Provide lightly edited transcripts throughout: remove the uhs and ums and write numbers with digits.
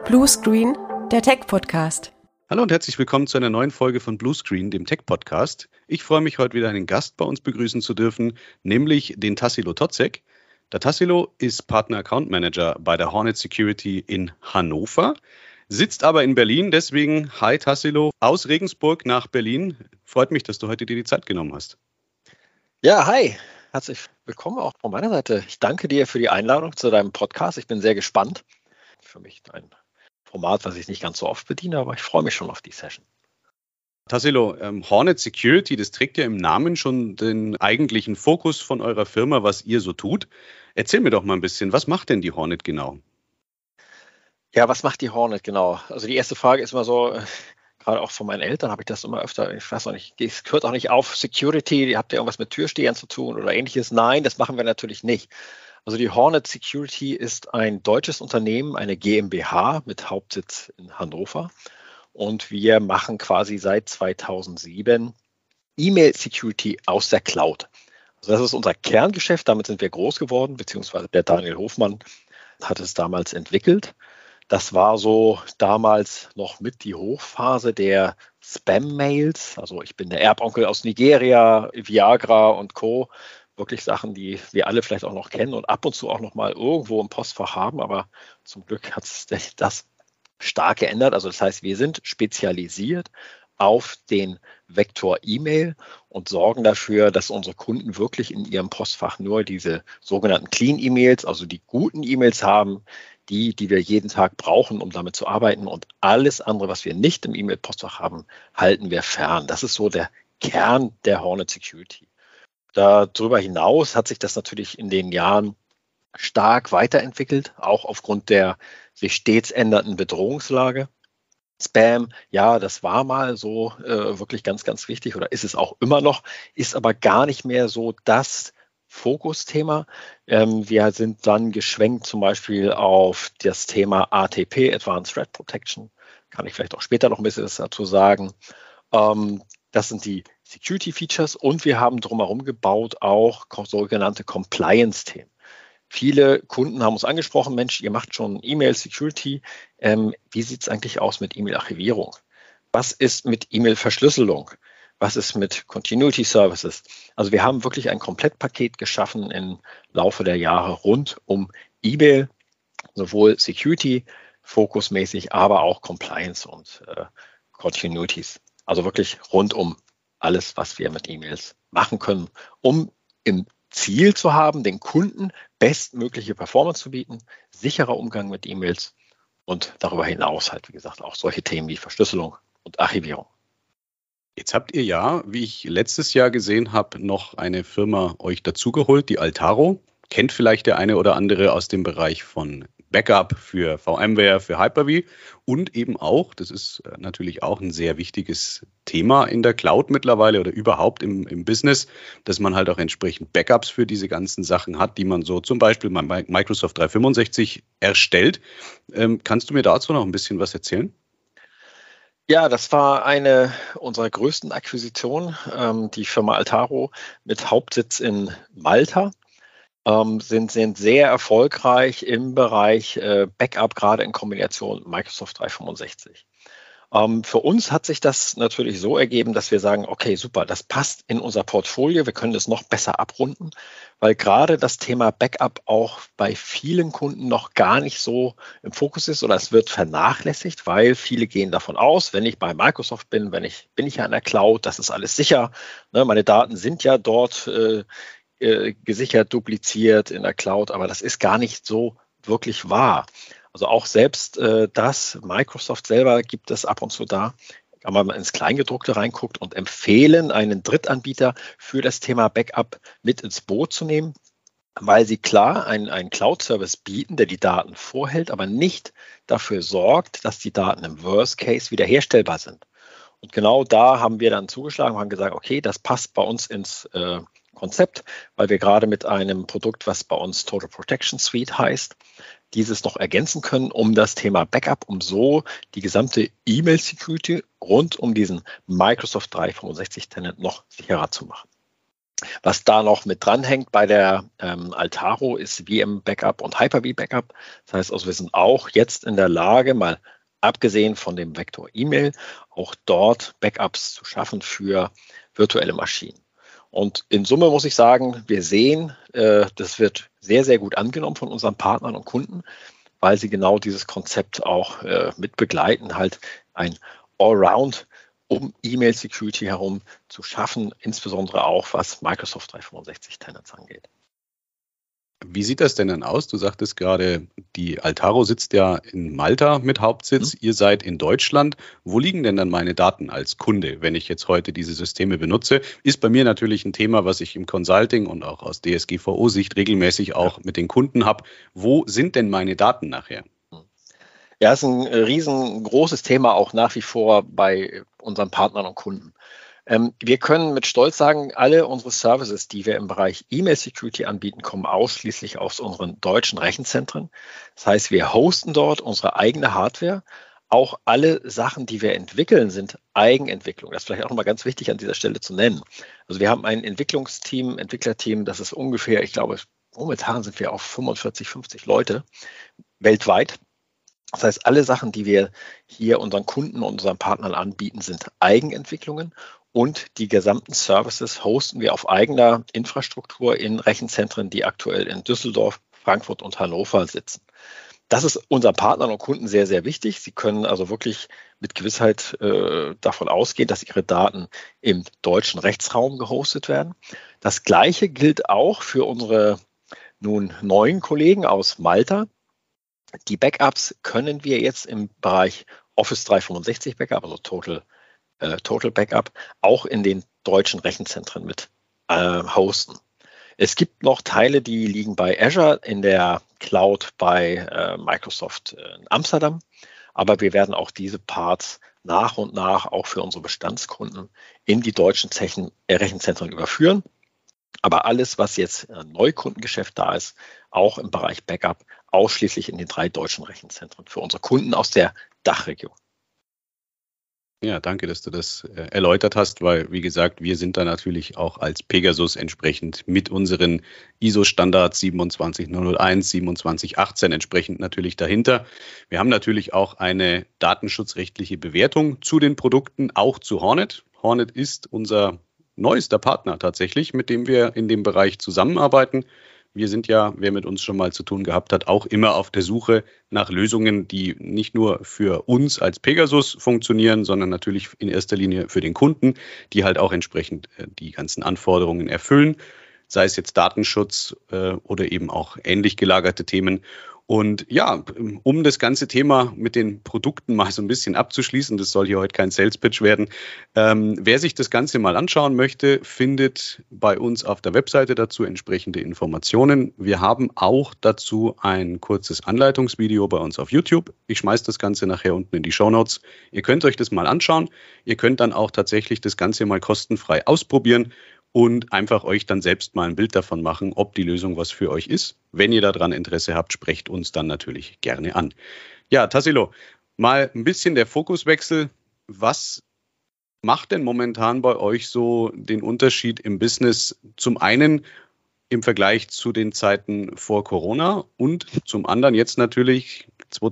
Bluescreen, der Tech-Podcast. Hallo und herzlich willkommen zu einer neuen Folge von Bluescreen, dem Tech-Podcast. Ich freue mich, heute wieder einen Gast bei uns begrüßen zu dürfen, nämlich den Tassilo Totzek. Der Tassilo ist Partner Account Manager bei der Hornet Security in Hannover, sitzt aber in Berlin. Deswegen, hi Tassilo, aus Regensburg nach Berlin. Freut mich, dass du heute dir die Zeit genommen hast. Ja, hi. Herzlich willkommen auch von meiner Seite. Ich danke dir für die Einladung zu deinem Podcast. Ich bin sehr gespannt. Für mich ein Format, was ich nicht ganz so oft bediene, aber ich freue mich schon auf die Session. Tassilo, Hornet Security, das trägt ja im Namen schon den eigentlichen Fokus von eurer Firma, was ihr so tut. Erzähl mir doch mal ein bisschen, was macht denn die Hornet genau? Ja, was macht die Hornet genau? Also die erste Frage ist immer so, gerade auch von meinen Eltern habe ich das immer öfter, ich weiß auch nicht, es hört auch nicht auf, Security, habt ihr irgendwas mit Türstehern zu tun oder ähnliches? Nein, das machen wir natürlich nicht. Also die Hornet Security ist ein deutsches Unternehmen, eine GmbH mit Hauptsitz in Hannover. Und wir machen quasi seit 2007 E-Mail-Security aus der Cloud. Also das ist unser Kerngeschäft, damit sind wir groß geworden, beziehungsweise der Daniel Hofmann hat es damals entwickelt. Das war so damals noch mit die Hochphase der Spam-Mails. Also ich bin der Erbonkel aus Nigeria, Viagra und Co. Wirklich Sachen, die wir alle vielleicht auch noch kennen und ab und zu auch noch mal irgendwo im Postfach haben. Aber zum Glück hat sich das stark geändert. Also das heißt, wir sind spezialisiert auf den Vektor E-Mail und sorgen dafür, dass unsere Kunden wirklich in ihrem Postfach nur diese sogenannten Clean-E-Mails, also die guten E-Mails haben, die wir jeden Tag brauchen, um damit zu arbeiten. Und alles andere, was wir nicht im E-Mail-Postfach haben, halten wir fern. Das ist so der Kern der Hornet Security. Darüber hinaus hat sich das natürlich in den Jahren stark weiterentwickelt, auch aufgrund der sich stets ändernden Bedrohungslage. Spam, ja, das war mal so wirklich ganz, ganz wichtig oder ist es auch immer noch, ist aber gar nicht mehr so das Fokusthema. Wir sind dann geschwenkt zum Beispiel auf das Thema ATP, Advanced Threat Protection. Kann ich vielleicht auch später noch ein bisschen dazu sagen. Das sind die Security-Features und wir haben drumherum gebaut auch sogenannte Compliance-Themen. Viele Kunden haben uns angesprochen, Mensch, ihr macht schon E-Mail-Security. Wie sieht es eigentlich aus mit E-Mail-Archivierung? Was ist mit E-Mail-Verschlüsselung? Was ist mit Continuity Services? Also wir haben wirklich ein Komplettpaket geschaffen im Laufe der Jahre rund um E-Mail, sowohl Security, fokusmäßig, aber auch Compliance und Continuities. Also wirklich rund um alles, was wir mit E-Mails machen können, um im Ziel zu haben, den Kunden bestmögliche Performance zu bieten, sicherer Umgang mit E-Mails und darüber hinaus halt, wie gesagt, auch solche Themen wie Verschlüsselung und Archivierung. Jetzt habt ihr ja, wie ich letztes Jahr gesehen habe, noch eine Firma euch dazugeholt, die Altaro. Kennt vielleicht der eine oder andere aus dem Bereich von Backup für VMware, für Hyper-V und eben auch, das ist natürlich auch ein sehr wichtiges Thema in der Cloud mittlerweile oder überhaupt im Business, dass man halt auch entsprechend Backups für diese ganzen Sachen hat, die man so zum Beispiel bei Microsoft 365 erstellt. Kannst du mir dazu noch ein bisschen was erzählen? Ja, das war eine unserer größten Akquisitionen, die Firma Altaro mit Hauptsitz in Malta. Sind sehr erfolgreich im Bereich Backup, gerade in Kombination mit Microsoft 365. Für uns hat sich das natürlich so ergeben, dass wir sagen, okay, super, das passt in unser Portfolio, wir können das noch besser abrunden, weil gerade das Thema Backup auch bei vielen Kunden noch gar nicht so im Fokus ist oder es wird vernachlässigt, weil viele gehen davon aus, wenn ich bei Microsoft bin, bin ich ja in der Cloud, das ist alles sicher, ne, meine Daten sind ja dort gesichert, dupliziert in der Cloud, aber das ist gar nicht so wirklich wahr. Also auch selbst Microsoft selber gibt es ab und zu da, wenn man ins Kleingedruckte reinguckt und empfehlen, einen Drittanbieter für das Thema Backup mit ins Boot zu nehmen, weil sie klar einen Cloud-Service bieten, der die Daten vorhält, aber nicht dafür sorgt, dass die Daten im Worst Case wiederherstellbar sind. Und genau da haben wir dann zugeschlagen und haben gesagt, okay, das passt bei uns ins Konzept, weil wir gerade mit einem Produkt, was bei uns Total Protection Suite heißt, dieses noch ergänzen können, um das Thema Backup, um so die gesamte E-Mail-Security rund um diesen Microsoft 365 Tenant noch sicherer zu machen. Was da noch mit dranhängt bei der Altaro ist VM Backup und Hyper-V Backup. Das heißt also, wir sind auch jetzt in der Lage, mal abgesehen von dem Vektor E-Mail, auch dort Backups zu schaffen für virtuelle Maschinen. Und in Summe muss ich sagen, wir sehen, das wird sehr, sehr gut angenommen von unseren Partnern und Kunden, weil sie genau dieses Konzept auch mit begleiten, halt ein Allround um E-Mail-Security herum zu schaffen, insbesondere auch was Microsoft 365 Tenants angeht. Wie sieht das denn dann aus? Du sagtest gerade, die Altaro sitzt ja in Malta mit Hauptsitz. Ihr seid in Deutschland. Wo liegen denn dann meine Daten als Kunde, wenn ich jetzt heute diese Systeme benutze? Ist bei mir natürlich ein Thema, was ich im Consulting und auch aus DSGVO-Sicht regelmäßig auch mit den Kunden habe. Wo sind denn meine Daten nachher? Ja, es ist ein riesengroßes Thema auch nach wie vor bei unseren Partnern und Kunden. Wir können mit Stolz sagen, alle unsere Services, die wir im Bereich E-Mail-Security anbieten, kommen ausschließlich aus unseren deutschen Rechenzentren. Das heißt, wir hosten dort unsere eigene Hardware. Auch alle Sachen, die wir entwickeln, sind Eigenentwicklung. Das ist vielleicht auch nochmal ganz wichtig an dieser Stelle zu nennen. Also wir haben ein Entwicklerteam, das ist ungefähr, ich glaube, momentan sind wir auf 45, 50 Leute weltweit. Das heißt, alle Sachen, die wir hier unseren Kunden und unseren Partnern anbieten, sind Eigenentwicklungen. Und die gesamten Services hosten wir auf eigener Infrastruktur in Rechenzentren, die aktuell in Düsseldorf, Frankfurt und Hannover sitzen. Das ist unseren Partnern und Kunden sehr, sehr wichtig. Sie können also wirklich mit Gewissheit davon ausgehen, dass ihre Daten im deutschen Rechtsraum gehostet werden. Das Gleiche gilt auch für unsere nun neuen Kollegen aus Malta. Die Backups können wir jetzt im Bereich Office 365 Backup, also Total Backup, auch in den deutschen Rechenzentren mit hosten. Es gibt noch Teile, die liegen bei Azure in der Cloud bei Microsoft in Amsterdam, aber wir werden auch diese Parts nach und nach auch für unsere Bestandskunden in die deutschen Rechenzentren überführen. Aber alles, was jetzt Neukundengeschäft da ist, auch im Bereich Backup, ausschließlich in den 3 deutschen Rechenzentren für unsere Kunden aus der Dachregion. Ja, danke, dass du das erläutert hast, weil, wie gesagt, wir sind da natürlich auch als Pegasus entsprechend mit unseren ISO-Standards 27001, 2718 entsprechend natürlich dahinter. Wir haben natürlich auch eine datenschutzrechtliche Bewertung zu den Produkten, auch zu Hornet. Hornet ist unser neuester Partner tatsächlich, mit dem wir in dem Bereich zusammenarbeiten. Wir sind ja, wer mit uns schon mal zu tun gehabt hat, auch immer auf der Suche nach Lösungen, die nicht nur für uns als Pegasus funktionieren, sondern natürlich in erster Linie für den Kunden, die halt auch entsprechend die ganzen Anforderungen erfüllen, sei es jetzt Datenschutz oder eben auch ähnlich gelagerte Themen. Und ja, um das ganze Thema mit den Produkten mal so ein bisschen abzuschließen, das soll hier heute kein Sales Pitch werden. Wer sich das Ganze mal anschauen möchte, findet bei uns auf der Webseite dazu entsprechende Informationen. Wir haben auch dazu ein kurzes Anleitungsvideo bei uns auf YouTube. Ich schmeiße das Ganze nachher unten in die Shownotes. Ihr könnt euch das mal anschauen. Ihr könnt dann auch tatsächlich das Ganze mal kostenfrei ausprobieren und einfach euch dann selbst mal ein Bild davon machen, ob die Lösung was für euch ist. Wenn ihr daran Interesse habt, sprecht uns dann natürlich gerne an. Ja, Tassilo, mal ein bisschen der Fokuswechsel. Was macht denn momentan bei euch so den Unterschied im Business? Zum einen im Vergleich zu den Zeiten vor Corona und zum anderen jetzt natürlich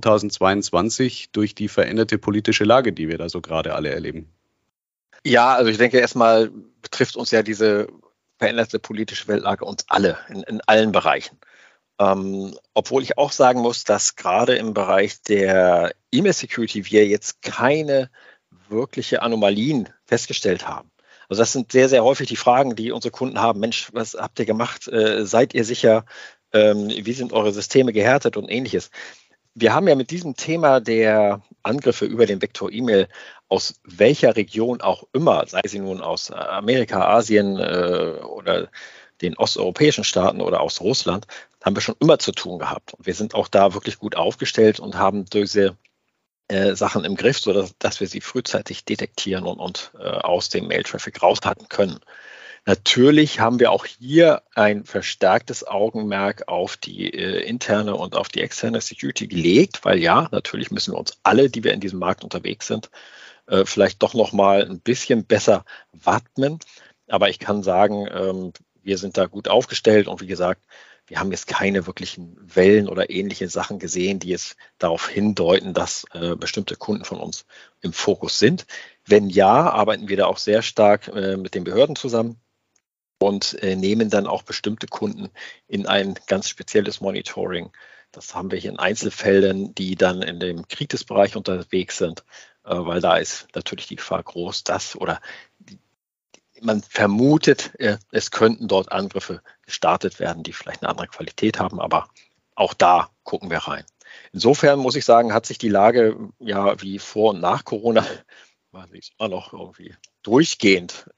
2022 durch die veränderte politische Lage, die wir da so gerade alle erleben. Ja, also ich denke, erstmal betrifft uns ja diese veränderte politische Weltlage uns alle in allen Bereichen. Obwohl ich auch sagen muss, dass gerade im Bereich der E-Mail-Security wir jetzt keine wirkliche Anomalien festgestellt haben. Also das sind sehr, sehr häufig die Fragen, die unsere Kunden haben. Mensch, was habt ihr gemacht? Seid ihr sicher? Wie sind eure Systeme gehärtet und ähnliches? Wir haben ja mit diesem Thema der Angriffe über den Vektor E-Mail aus welcher Region auch immer, sei sie nun aus Amerika, Asien oder den osteuropäischen Staaten oder aus Russland, haben wir schon immer zu tun gehabt. Und wir sind auch da wirklich gut aufgestellt und haben diese Sachen im Griff, sodass wir sie frühzeitig detektieren und aus dem Mail-Traffic raushalten können. Natürlich haben wir auch hier ein verstärktes Augenmerk auf die interne und auf die externe Security gelegt, weil ja, natürlich müssen wir uns alle, die wir in diesem Markt unterwegs sind, vielleicht doch noch mal ein bisschen besser wappnen. Aber ich kann sagen, wir sind da gut aufgestellt und wie gesagt, wir haben jetzt keine wirklichen Wellen oder ähnliche Sachen gesehen, die jetzt darauf hindeuten, dass bestimmte Kunden von uns im Fokus sind. Wenn ja, arbeiten wir da auch sehr stark mit den Behörden zusammen und nehmen dann auch bestimmte Kunden in ein ganz spezielles Monitoring. Das haben wir hier in Einzelfällen, die dann in dem Kritisbereich unterwegs sind, weil da ist natürlich die Gefahr groß, dass oder man vermutet, es könnten dort Angriffe gestartet werden, die vielleicht eine andere Qualität haben, aber auch da gucken wir rein. Insofern muss ich sagen, hat sich die Lage ja wie vor und nach Corona, ist immer noch irgendwie durchgehend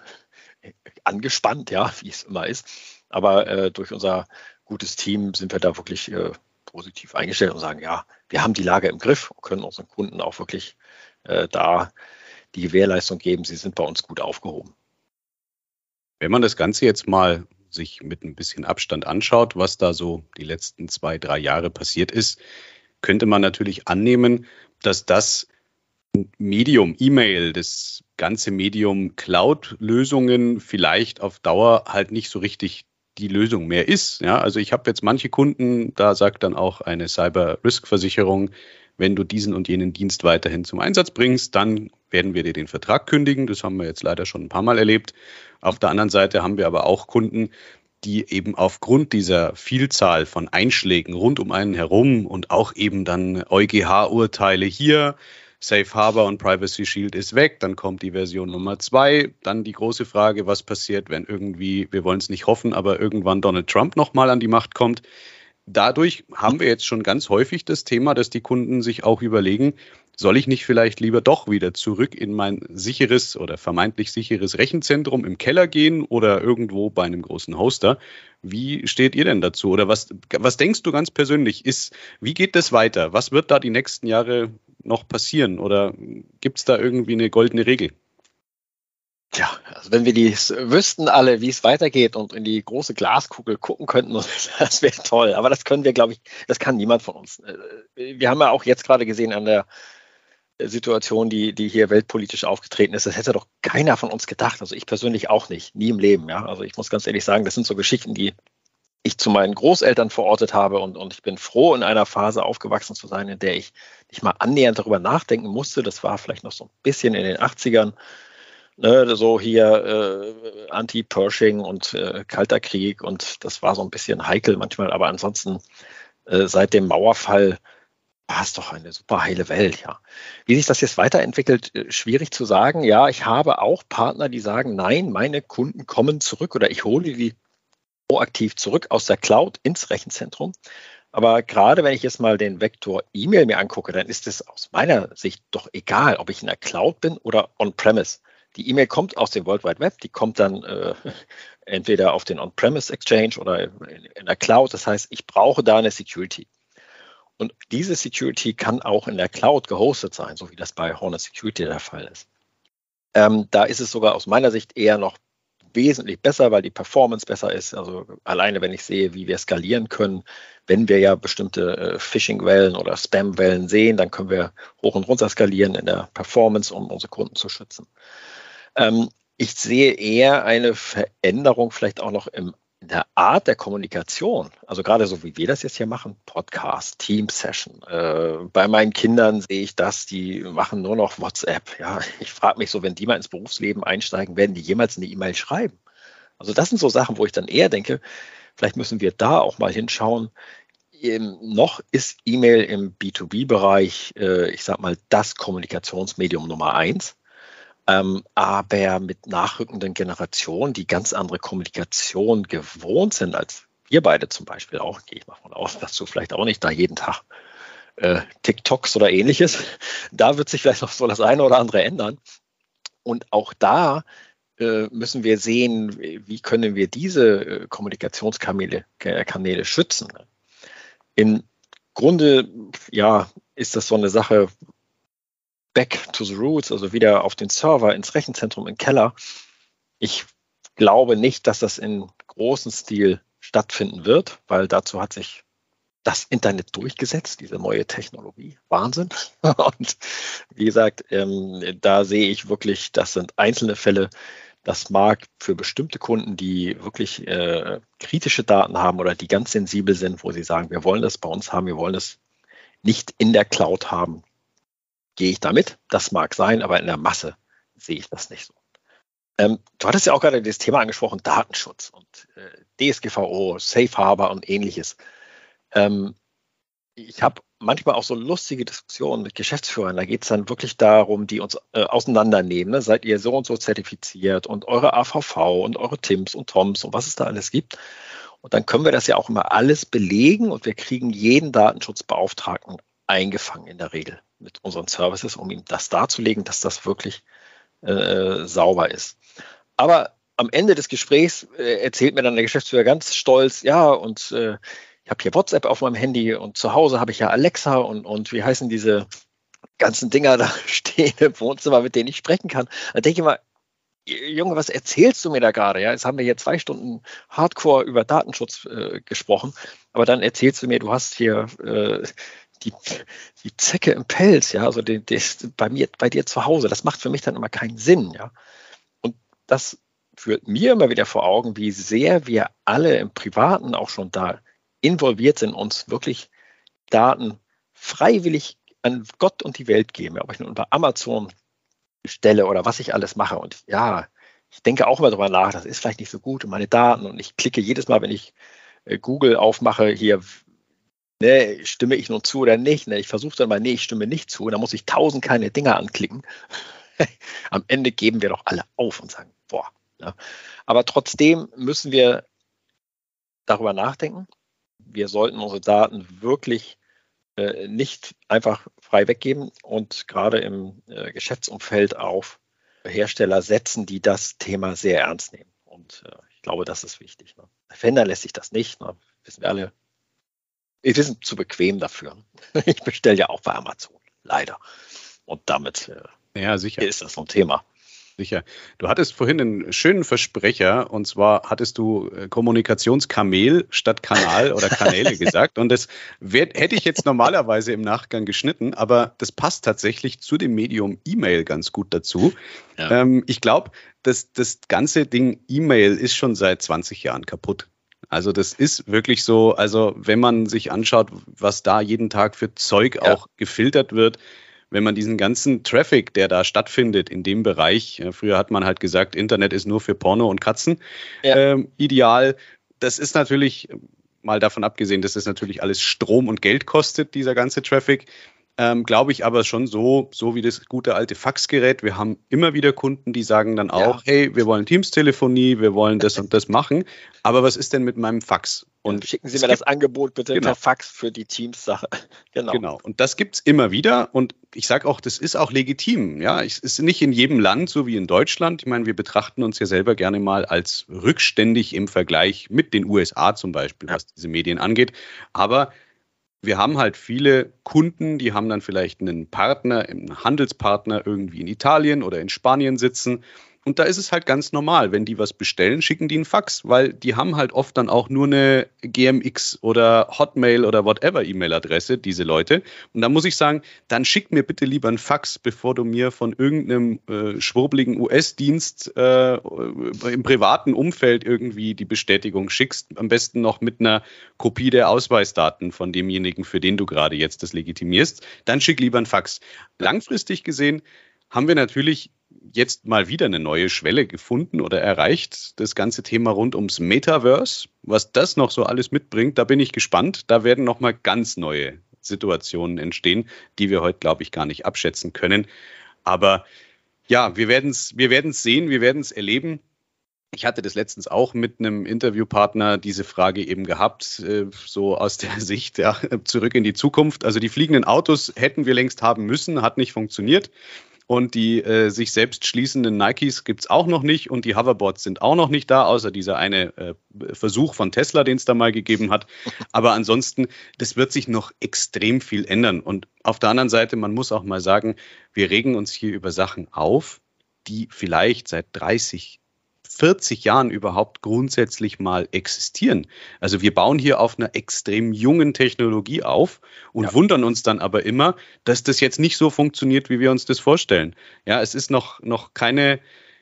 angespannt, ja, wie es immer ist. Aber durch unser gutes Team sind wir da wirklich positiv eingestellt und sagen, ja, wir haben die Lage im Griff und können unseren Kunden auch wirklich da die Gewährleistung geben, sie sind bei uns gut aufgehoben. Wenn man das Ganze jetzt mal sich mit ein bisschen Abstand anschaut, was da so die letzten 2, 3 Jahre passiert ist, könnte man natürlich annehmen, dass das Medium E-Mail, das ganze Medium Cloud-Lösungen vielleicht auf Dauer halt nicht so richtig die Lösung mehr ist. Ja, also ich habe jetzt manche Kunden, da sagt dann auch eine Cyber-Risk-Versicherung, wenn du diesen und jenen Dienst weiterhin zum Einsatz bringst, dann werden wir dir den Vertrag kündigen. Das haben wir jetzt leider schon ein paar Mal erlebt. Auf der anderen Seite haben wir aber auch Kunden, die eben aufgrund dieser Vielzahl von Einschlägen rund um einen herum und auch eben dann EuGH-Urteile hier, Safe Harbor und Privacy Shield ist weg, dann kommt die Version Nummer 2, dann die große Frage, was passiert, wenn irgendwie, wir wollen es nicht hoffen, aber irgendwann Donald Trump nochmal an die Macht kommt. Dadurch haben wir jetzt schon ganz häufig das Thema, dass die Kunden sich auch überlegen, soll ich nicht vielleicht lieber doch wieder zurück in mein sicheres oder vermeintlich sicheres Rechenzentrum im Keller gehen oder irgendwo bei einem großen Hoster? Wie steht ihr denn dazu? Oder was denkst du ganz persönlich? Wie geht das weiter? Was wird da die nächsten Jahre noch passieren? Oder gibt es da irgendwie eine goldene Regel? Tja, also wenn wir wüssten alle, wie es weitergeht und in die große Glaskugel gucken könnten, das wäre toll. Aber das können wir, glaube ich, das kann niemand von uns. Wir haben ja auch jetzt gerade gesehen an der Situation, die hier weltpolitisch aufgetreten ist, das hätte doch keiner von uns gedacht. Also ich persönlich auch nicht, nie im Leben. Ja, also ich muss ganz ehrlich sagen, das sind so Geschichten, die ich zu meinen Großeltern verortet habe und ich bin froh, in einer Phase aufgewachsen zu sein, in der ich nicht mal annähernd darüber nachdenken musste. Das war vielleicht noch so ein bisschen in den 80ern. So hier Anti-Pershing und Kalter Krieg und das war so ein bisschen heikel manchmal, aber ansonsten seit dem Mauerfall war es doch eine super heile Welt, ja. Wie sich das jetzt weiterentwickelt, schwierig zu sagen. Ja, ich habe auch Partner, die sagen, nein, meine Kunden kommen zurück oder ich hole die proaktiv zurück aus der Cloud ins Rechenzentrum. Aber gerade wenn ich jetzt mal den Vektor E-Mail mir angucke, dann ist es aus meiner Sicht doch egal, ob ich in der Cloud bin oder on-premise. Die E-Mail kommt aus dem World Wide Web, die kommt dann entweder auf den On-Premise Exchange oder in der Cloud. Das heißt, ich brauche da eine Security. Und diese Security kann auch in der Cloud gehostet sein, so wie das bei Hornet Security der Fall ist. Da ist es sogar aus meiner Sicht eher noch wesentlich besser, weil die Performance besser ist. Also alleine, wenn ich sehe, wie wir skalieren können, wenn wir ja bestimmte Phishing-Wellen oder Spam-Wellen sehen, dann können wir hoch und runter skalieren in der Performance, um unsere Kunden zu schützen. Ich sehe eher eine Veränderung vielleicht auch noch in der Art der Kommunikation. Also gerade so, wie wir das jetzt hier machen, Podcast, Team-Session. Bei meinen Kindern sehe ich das, die machen nur noch WhatsApp. Ja, ich frage mich so, wenn die mal ins Berufsleben einsteigen, werden die jemals eine E-Mail schreiben? Also das sind so Sachen, wo ich dann eher denke, vielleicht müssen wir da auch mal hinschauen. Noch ist E-Mail im B2B-Bereich, ich sag mal, das Kommunikationsmedium Nummer 1. Aber mit nachrückenden Generationen, die ganz andere Kommunikation gewohnt sind, als wir beide zum Beispiel auch, gehe ich mal von aus, dass du vielleicht auch nicht da jeden Tag TikToks oder ähnliches, da wird sich vielleicht noch so das eine oder andere ändern. Und auch da müssen wir sehen, wie können wir diese Kommunikationskanäle schützen. Im Grunde, ja, ist das so eine Sache, back to the roots, also wieder auf den Server, ins Rechenzentrum, im Keller. Ich glaube nicht, dass das in großem Stil stattfinden wird, weil dazu hat sich das Internet durchgesetzt, diese neue Technologie. Wahnsinn. Und wie gesagt, da sehe ich wirklich, das sind einzelne Fälle, Das mag für bestimmte Kunden, die wirklich kritische Daten haben oder die ganz sensibel sind, wo sie sagen, wir wollen das bei uns haben, wir wollen das nicht in der Cloud haben, gehe ich damit. Das mag sein, aber in der Masse sehe ich das nicht so. Du hattest ja auch gerade das Thema angesprochen, Datenschutz und DSGVO, Safe Harbor und ähnliches. Ich habe manchmal auch so lustige Diskussionen mit Geschäftsführern. Da geht es dann wirklich darum, die uns auseinandernehmen. Ne? Seid ihr so und so zertifiziert und eure AVV und eure TIMS und TOMS und was es da alles gibt. Und dann können wir das ja auch immer alles belegen und wir kriegen jeden Datenschutzbeauftragten eingefangen in der Regel mit unseren Services, um ihm das darzulegen, dass das wirklich sauber ist. Aber am Ende des Gesprächs erzählt mir dann der Geschäftsführer ganz stolz, ja, und ich habe hier WhatsApp auf meinem Handy und zu Hause habe ich ja Alexa und wie heißen diese ganzen Dinger da stehen im Wohnzimmer, mit denen ich sprechen kann. Da denke ich mal, Junge, was erzählst du mir da gerade? Ja, jetzt haben wir hier 2 Stunden Hardcore über Datenschutz gesprochen, aber dann erzählst du mir, du hast hier die Zecke im Pelz, ja, also bei dir zu Hause. Das macht für mich dann immer keinen Sinn, ja. Und das führt mir immer wieder vor Augen, wie sehr wir alle im Privaten auch schon da involviert sind, uns wirklich Daten freiwillig an Gott und die Welt geben, ob ich nun bei Amazon bestelle oder was ich alles mache. Und ja, ich denke auch immer darüber nach, das ist vielleicht nicht so gut und meine Daten und ich klicke jedes Mal, wenn ich Google aufmache, hier, ne, stimme ich nun zu oder nicht. Ne, ich versuche dann mal, nee, ich stimme nicht zu. Und dann muss ich 1000 kleine Dinger anklicken. Am Ende geben wir doch alle auf und sagen, boah. Ja. Aber trotzdem müssen wir darüber nachdenken. Wir sollten unsere Daten wirklich nicht einfach frei weggeben und gerade im Geschäftsumfeld auf Hersteller setzen, die das Thema sehr ernst nehmen. Und ich glaube, das ist wichtig. Ne? Verhindern lässt sich das nicht. Ne? Wissen wir alle. Wir sind zu bequem dafür. Ich bestelle ja auch bei Amazon, leider. Und damit sicher. ist das so ein Thema. Sicher. Du hattest vorhin einen schönen Versprecher, und zwar hattest du Kommunikationskamel statt Kanal oder Kanäle gesagt. Und das hätte ich jetzt normalerweise im Nachgang geschnitten, aber das passt tatsächlich zu dem Medium E-Mail ganz gut dazu. Ja. Ich glaube, das ganze Ding E-Mail ist schon seit 20 Jahren kaputt. Also das ist wirklich so, also wenn man sich anschaut, was da jeden Tag für Zeug auch gefiltert wird, wenn man diesen ganzen Traffic, der da stattfindet in dem Bereich, früher hat man halt gesagt, Internet ist nur für Porno und Katzen, ideal. Das ist natürlich, mal davon abgesehen, dass das natürlich alles Strom und Geld kostet, dieser ganze Traffic. Glaube ich aber schon so wie das gute alte Faxgerät. Wir haben immer wieder Kunden, die sagen dann auch, hey, wir wollen Teams-Telefonie, wir wollen das und das machen. Aber was ist denn mit meinem Fax? Und schicken Sie mir das Angebot bitte per Fax für die Teams-Sache. Genau. Und das gibt's immer wieder. Und ich sage auch, das ist auch legitim. Ja, es ist nicht in jedem Land so wie in Deutschland. Ich meine, wir betrachten uns ja selber gerne mal als rückständig im Vergleich mit den USA zum Beispiel, was diese Medien angeht. Aber wir haben halt viele Kunden, die haben dann vielleicht einen Partner, einen Handelspartner irgendwie in Italien oder in Spanien sitzen. Und da ist es halt ganz normal, wenn die was bestellen, schicken die einen Fax, weil die haben halt oft dann auch nur eine GMX oder Hotmail oder whatever E-Mail-Adresse, diese Leute. Und da muss ich sagen, dann schick mir bitte lieber einen Fax, bevor du mir von irgendeinem schwurbligen US-Dienst im privaten Umfeld irgendwie die Bestätigung schickst. Am besten noch mit einer Kopie der Ausweisdaten von demjenigen, für den du gerade jetzt das legitimierst. Dann schick lieber einen Fax. Langfristig gesehen haben wir natürlich jetzt mal wieder eine neue Schwelle gefunden oder erreicht. Das ganze Thema rund ums Metaverse, was das noch so alles mitbringt, da bin ich gespannt. Da werden noch mal ganz neue Situationen entstehen, die wir heute, glaube ich, gar nicht abschätzen können. Aber ja, wir werden es sehen, wir werden es erleben. Ich hatte das letztens auch mit einem Interviewpartner diese Frage eben gehabt, so aus der Sicht, ja, zurück in die Zukunft. Also die fliegenden Autos hätten wir längst haben müssen, hat nicht funktioniert. Und die sich selbst schließenden Nikes gibt es auch noch nicht und die Hoverboards sind auch noch nicht da, außer dieser eine Versuch von Tesla, den es da mal gegeben hat. Aber ansonsten, das wird sich noch extrem viel ändern. Und auf der anderen Seite, man muss auch mal sagen, wir regen uns hier über Sachen auf, die vielleicht seit 30, 40 Jahren überhaupt grundsätzlich mal existieren. Also wir bauen hier auf einer extrem jungen Technologie auf und wundern uns dann aber immer, dass das jetzt nicht so funktioniert, wie wir uns das vorstellen. Ja, es ist noch keine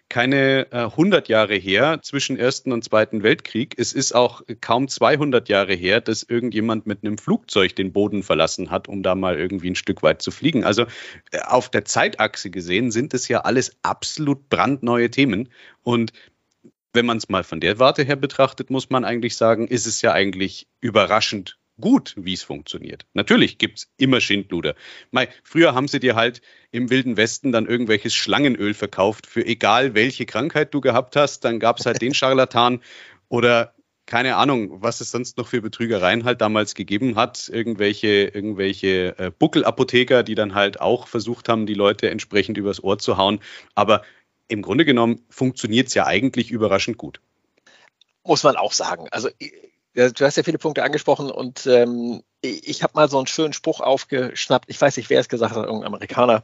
keine 100 Jahre her zwischen Ersten und Zweiten Weltkrieg. Es ist auch kaum 200 Jahre her, dass irgendjemand mit einem Flugzeug den Boden verlassen hat, um da mal irgendwie ein Stück weit zu fliegen. Also auf der Zeitachse gesehen sind es ja alles absolut brandneue Themen. Und wenn man es mal von der Warte her betrachtet, muss man eigentlich sagen, ist es ja eigentlich überraschend gut, wie es funktioniert. Natürlich gibt es immer Schindluder. Früher haben sie dir halt im Wilden Westen dann irgendwelches Schlangenöl verkauft für egal welche Krankheit du gehabt hast. Dann gab es halt den Scharlatan oder keine Ahnung, was es sonst noch für Betrügereien halt damals gegeben hat. Irgendwelche Buckelapotheker, die dann halt auch versucht haben, die Leute entsprechend übers Ohr zu hauen. Aber im Grunde genommen funktioniert es ja eigentlich überraschend gut. Muss man auch sagen. Also du hast ja viele Punkte angesprochen und ich habe mal so einen schönen Spruch aufgeschnappt. Ich weiß nicht, wer es gesagt hat, irgendein Amerikaner.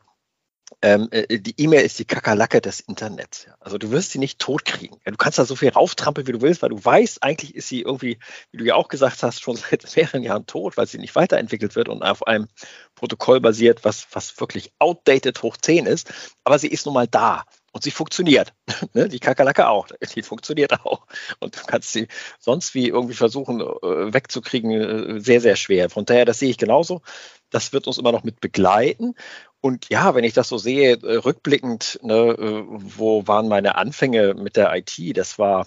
Die E-Mail ist die Kakerlake des Internets. Ja. Also du wirst sie nicht totkriegen. Ja, du kannst da so viel rauftrampeln, wie du willst, weil du weißt, eigentlich ist sie irgendwie, wie du ja auch gesagt hast, schon seit mehreren Jahren tot, weil sie nicht weiterentwickelt wird und auf einem Protokoll basiert, was wirklich outdated hoch 10 ist. Aber sie ist nun mal da. Und sie funktioniert. Die Kakerlake auch. Die funktioniert auch. Und du kannst sie sonst wie irgendwie versuchen wegzukriegen, sehr, sehr schwer. Von daher, das sehe ich genauso. Das wird uns immer noch mit begleiten. Und ja, wenn ich das so sehe, rückblickend, wo waren meine Anfänge mit der IT? Das war,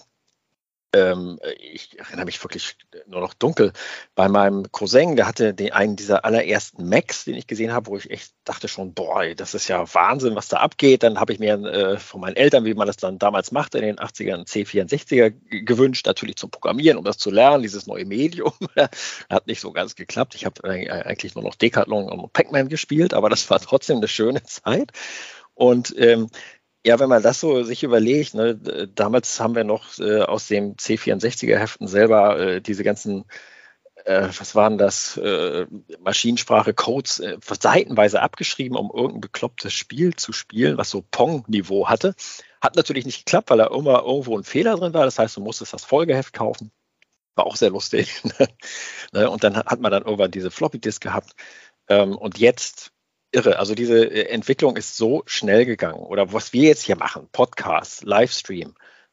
ich erinnere mich wirklich nur noch dunkel, bei meinem Cousin, der hatte einen dieser allerersten Macs, den ich gesehen habe, wo ich echt dachte schon, boah, das ist ja Wahnsinn, was da abgeht. Dann habe ich mir von meinen Eltern, wie man das dann damals machte, in den 80ern C64er gewünscht, natürlich zum Programmieren, um das zu lernen, dieses neue Medium. Hat nicht so ganz geklappt. Ich habe eigentlich nur noch Decathlon und Pac-Man gespielt, aber das war trotzdem eine schöne Zeit. Und ja, wenn man das so sich überlegt, damals haben wir noch aus dem C64er-Heften selber diese ganzen, was waren das, Maschinensprache-Codes seitenweise abgeschrieben, um irgendein beklopptes Spiel zu spielen, was so Pong-Niveau hatte. Hat natürlich nicht geklappt, weil da immer irgendwo ein Fehler drin war. Das heißt, du musstest das Folgeheft kaufen. War auch sehr lustig. Und dann hat man dann irgendwann diese Floppy-Disk gehabt. Und jetzt irre. Also diese Entwicklung ist so schnell gegangen. Oder was wir jetzt hier machen, Podcast, Livestream,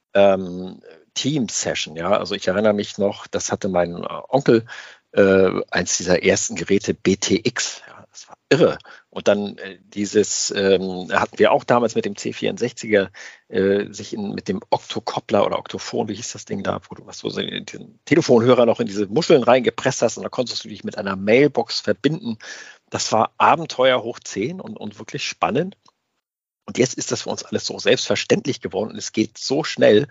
Team-Session, ja. Also ich erinnere mich noch, das hatte mein Onkel, eins dieser ersten Geräte, BTX. Ja, das war irre. Und dann hatten wir auch damals mit dem C64er mit dem Oktokoppler oder Oktophon, wie hieß das Ding da, wo du den Telefonhörer noch in diese Muscheln reingepresst hast und da konntest du dich mit einer Mailbox verbinden. Das war Abenteuer hoch 10 und wirklich spannend. Und jetzt ist das für uns alles so selbstverständlich geworden und es geht so schnell,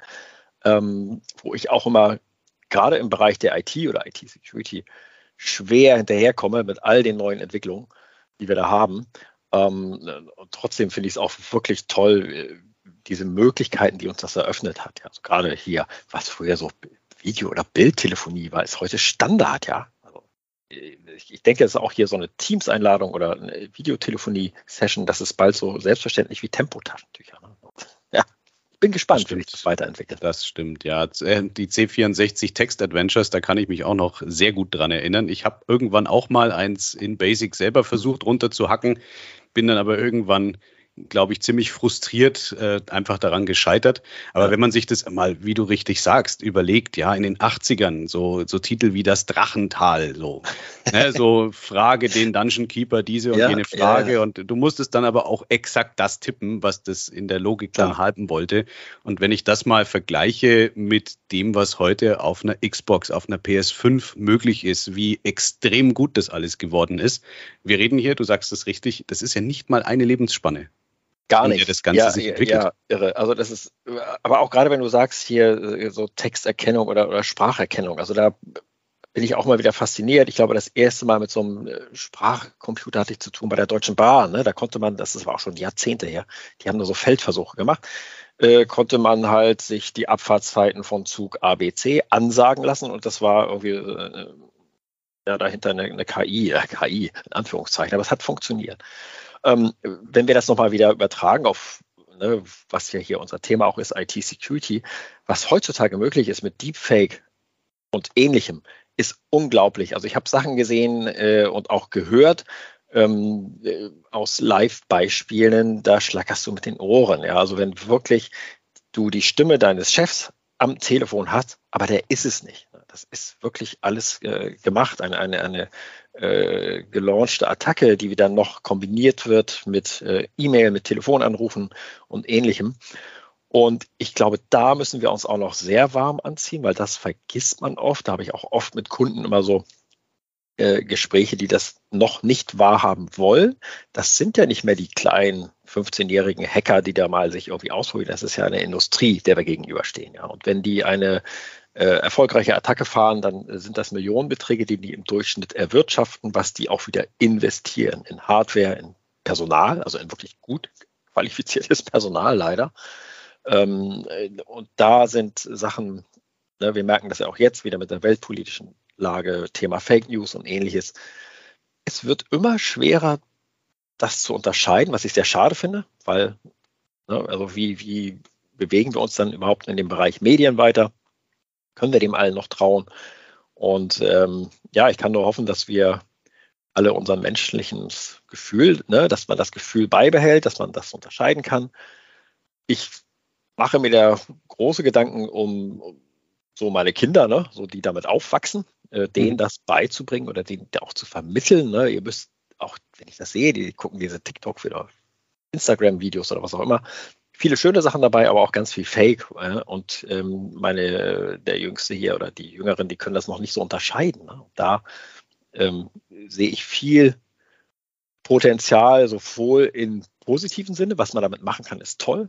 wo ich auch immer gerade im Bereich der IT oder IT-Security schwer hinterherkomme mit all den neuen Entwicklungen, die wir da haben. Und trotzdem finde ich es auch wirklich toll, diese Möglichkeiten, die uns das eröffnet hat. Ja. Also gerade hier, was früher so Video- oder Bildtelefonie war, ist heute Standard, ja. Ich denke, es ist auch hier so eine Teams-Einladung oder eine Videotelefonie-Session, das ist bald so selbstverständlich wie Tempotaschentücher. Ja, ich bin gespannt, wie sich das weiterentwickelt. Das stimmt, ja. Die C64 Text Adventures, da kann ich mich auch noch sehr gut dran erinnern. Ich habe irgendwann auch mal eins in Basic selber versucht runterzuhacken, bin dann aber irgendwann, glaube ich, ziemlich frustriert einfach daran gescheitert. Aber wenn man sich das mal, wie du richtig sagst, überlegt, ja, in den 80ern, so Titel wie das Drachental, so Frage den Dungeon Keeper diese und jene Frage. Ja. Und du musstest dann aber auch exakt das tippen, was das in der Logik dann halten wollte. Und wenn ich das mal vergleiche mit dem, was heute auf einer Xbox, auf einer PS5 möglich ist, wie extrem gut das alles geworden ist. Wir reden hier, du sagst es richtig, das ist ja nicht mal eine Lebensspanne. Gar nicht. Das Ganze sich entwickelt. Ja, irre. Also das ist, aber auch gerade wenn du sagst hier so Texterkennung oder Spracherkennung, also da bin ich auch mal wieder fasziniert. Ich glaube, das erste Mal mit so einem Sprachcomputer hatte ich zu tun bei der Deutschen Bahn. Da konnte man, das war auch schon Jahrzehnte her, die haben da so Feldversuche gemacht, konnte man halt sich die Abfahrtszeiten von Zug ABC ansagen lassen und das war irgendwie dahinter eine KI, in Anführungszeichen, aber es hat funktioniert. Wenn wir das nochmal wieder übertragen auf, was ja hier unser Thema auch ist, IT-Security, was heutzutage möglich ist mit Deepfake und Ähnlichem, ist unglaublich. Also ich habe Sachen gesehen und auch gehört aus Live-Beispielen, da schlackerst du mit den Ohren. Ja? Also wenn wirklich du die Stimme deines Chefs am Telefon hast, aber der ist es nicht. Das ist wirklich alles gemacht, eine gelaunchte Attacke, die dann noch kombiniert wird mit E-Mail, mit Telefonanrufen und Ähnlichem. Und ich glaube, da müssen wir uns auch noch sehr warm anziehen, weil das vergisst man oft. Da habe ich auch oft mit Kunden immer so Gespräche, die das noch nicht wahrhaben wollen. Das sind ja nicht mehr die kleinen 15-jährigen Hacker, die da mal sich irgendwie ausholen. Das ist ja eine Industrie, der wir gegenüberstehen. Ja. Und wenn die eine erfolgreiche Attacke fahren, dann sind das Millionenbeträge, die im Durchschnitt erwirtschaften, was die auch wieder investieren in Hardware, in Personal, also in wirklich gut qualifiziertes Personal leider. Und da sind Sachen, ne, wir merken das ja auch jetzt wieder mit der weltpolitischen Lage, Thema Fake News und Ähnliches. Es wird immer schwerer, das zu unterscheiden, was ich sehr schade finde, weil, ne, also wie bewegen wir uns dann überhaupt in dem Bereich Medien weiter? Können wir dem allen noch trauen? Und ja, ich kann nur hoffen, dass wir alle unser menschliches Gefühl, ne, dass man das Gefühl beibehält, dass man das unterscheiden kann. Ich mache mir da große Gedanken um so meine Kinder, ne, so die damit aufwachsen, denen das beizubringen oder denen auch zu vermitteln. Ne. Ihr müsst auch, wenn ich das sehe, die gucken diese TikTok oder Instagram-Videos oder was auch immer, viele schöne Sachen dabei, aber auch ganz viel Fake. Und der Jüngste hier oder die Jüngeren, die können das noch nicht so unterscheiden. Ne. Da sehe ich viel Potenzial, sowohl im positiven Sinne, was man damit machen kann, ist toll,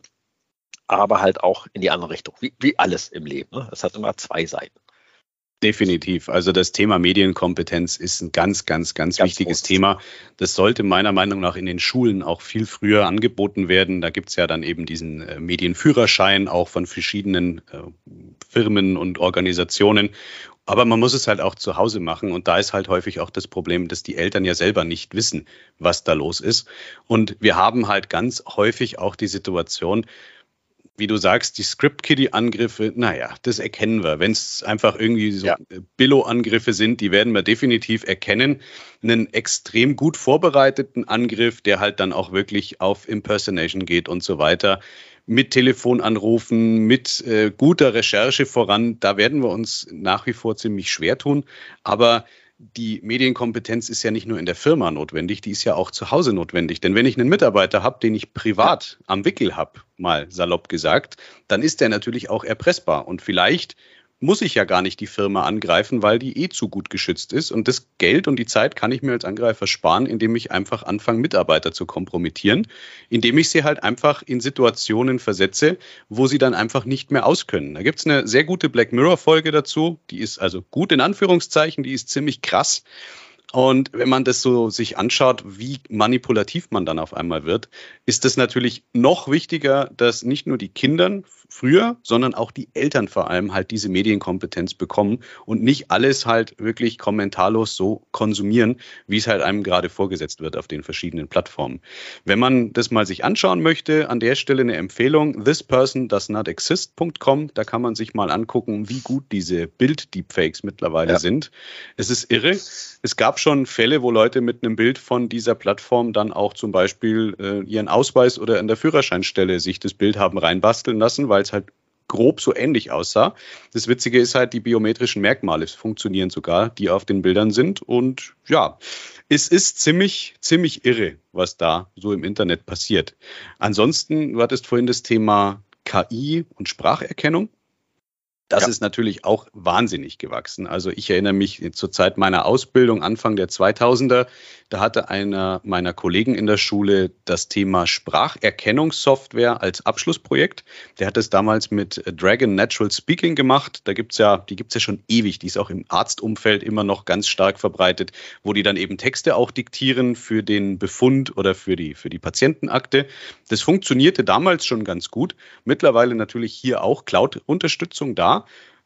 aber halt auch in die andere Richtung, wie alles im Leben. Ne? Das hat immer zwei Seiten. Definitiv. Also das Thema Medienkompetenz ist ein ganz wichtiges Thema. Das sollte meiner Meinung nach in den Schulen auch viel früher angeboten werden. Da gibt es ja dann eben diesen Medienführerschein auch von verschiedenen Firmen und Organisationen. Aber man muss es halt auch zu Hause machen. Und da ist halt häufig auch das Problem, dass die Eltern ja selber nicht wissen, was da los ist. Und wir haben halt ganz häufig auch die Situation, wie du sagst, die Script-Kiddie-Angriffe, naja, das erkennen wir. Wenn es einfach irgendwie so Billo-Angriffe sind, die werden wir definitiv erkennen. Einen extrem gut vorbereiteten Angriff, der halt dann auch wirklich auf Impersonation geht und so weiter, mit Telefonanrufen, mit guter Recherche voran, da werden wir uns nach wie vor ziemlich schwer tun. Aber die Medienkompetenz ist ja nicht nur in der Firma notwendig, die ist ja auch zu Hause notwendig. Denn wenn ich einen Mitarbeiter habe, den ich privat am Wickel habe, mal salopp gesagt, dann ist der natürlich auch erpressbar. Und vielleicht muss ich ja gar nicht die Firma angreifen, weil die zu gut geschützt ist. Und das Geld und die Zeit kann ich mir als Angreifer sparen, indem ich einfach anfange, Mitarbeiter zu kompromittieren, indem ich sie halt einfach in Situationen versetze, wo sie dann einfach nicht mehr auskönnen. Da gibt es eine sehr gute Black Mirror-Folge dazu, die ist also gut in Anführungszeichen, die ist ziemlich krass. Und wenn man das so sich anschaut, wie manipulativ man dann auf einmal wird, ist es natürlich noch wichtiger, dass nicht nur die Kinder früher, sondern auch die Eltern vor allem halt diese Medienkompetenz bekommen und nicht alles halt wirklich kommentarlos so konsumieren, wie es halt einem gerade vorgesetzt wird auf den verschiedenen Plattformen. Wenn man das mal sich anschauen möchte, an der Stelle eine Empfehlung, thispersondoesnotexist.com, da kann man sich mal angucken, wie gut diese Bild-Deepfakes mittlerweile sind. Es ist irre. Es gab schon Fälle, wo Leute mit einem Bild von dieser Plattform dann auch zum Beispiel ihren Ausweis oder in der Führerscheinstelle sich das Bild haben reinbasteln lassen, weil es halt grob so ähnlich aussah. Das Witzige ist halt, die biometrischen Merkmale funktionieren sogar, die auf den Bildern sind. Und ja, es ist ziemlich irre, was da so im Internet passiert. Ansonsten, du hattest vorhin das Thema KI und Spracherkennung. Das ist natürlich auch wahnsinnig gewachsen. Also ich erinnere mich zur Zeit meiner Ausbildung, Anfang der 2000er, da hatte einer meiner Kollegen in der Schule das Thema Spracherkennungssoftware als Abschlussprojekt. Der hat es damals mit Dragon Natural Speaking gemacht. Die gibt's ja schon ewig. Die ist auch im Arztumfeld immer noch ganz stark verbreitet, wo die dann eben Texte auch diktieren für den Befund oder für die Patientenakte. Das funktionierte damals schon ganz gut. Mittlerweile natürlich hier auch Cloud-Unterstützung da.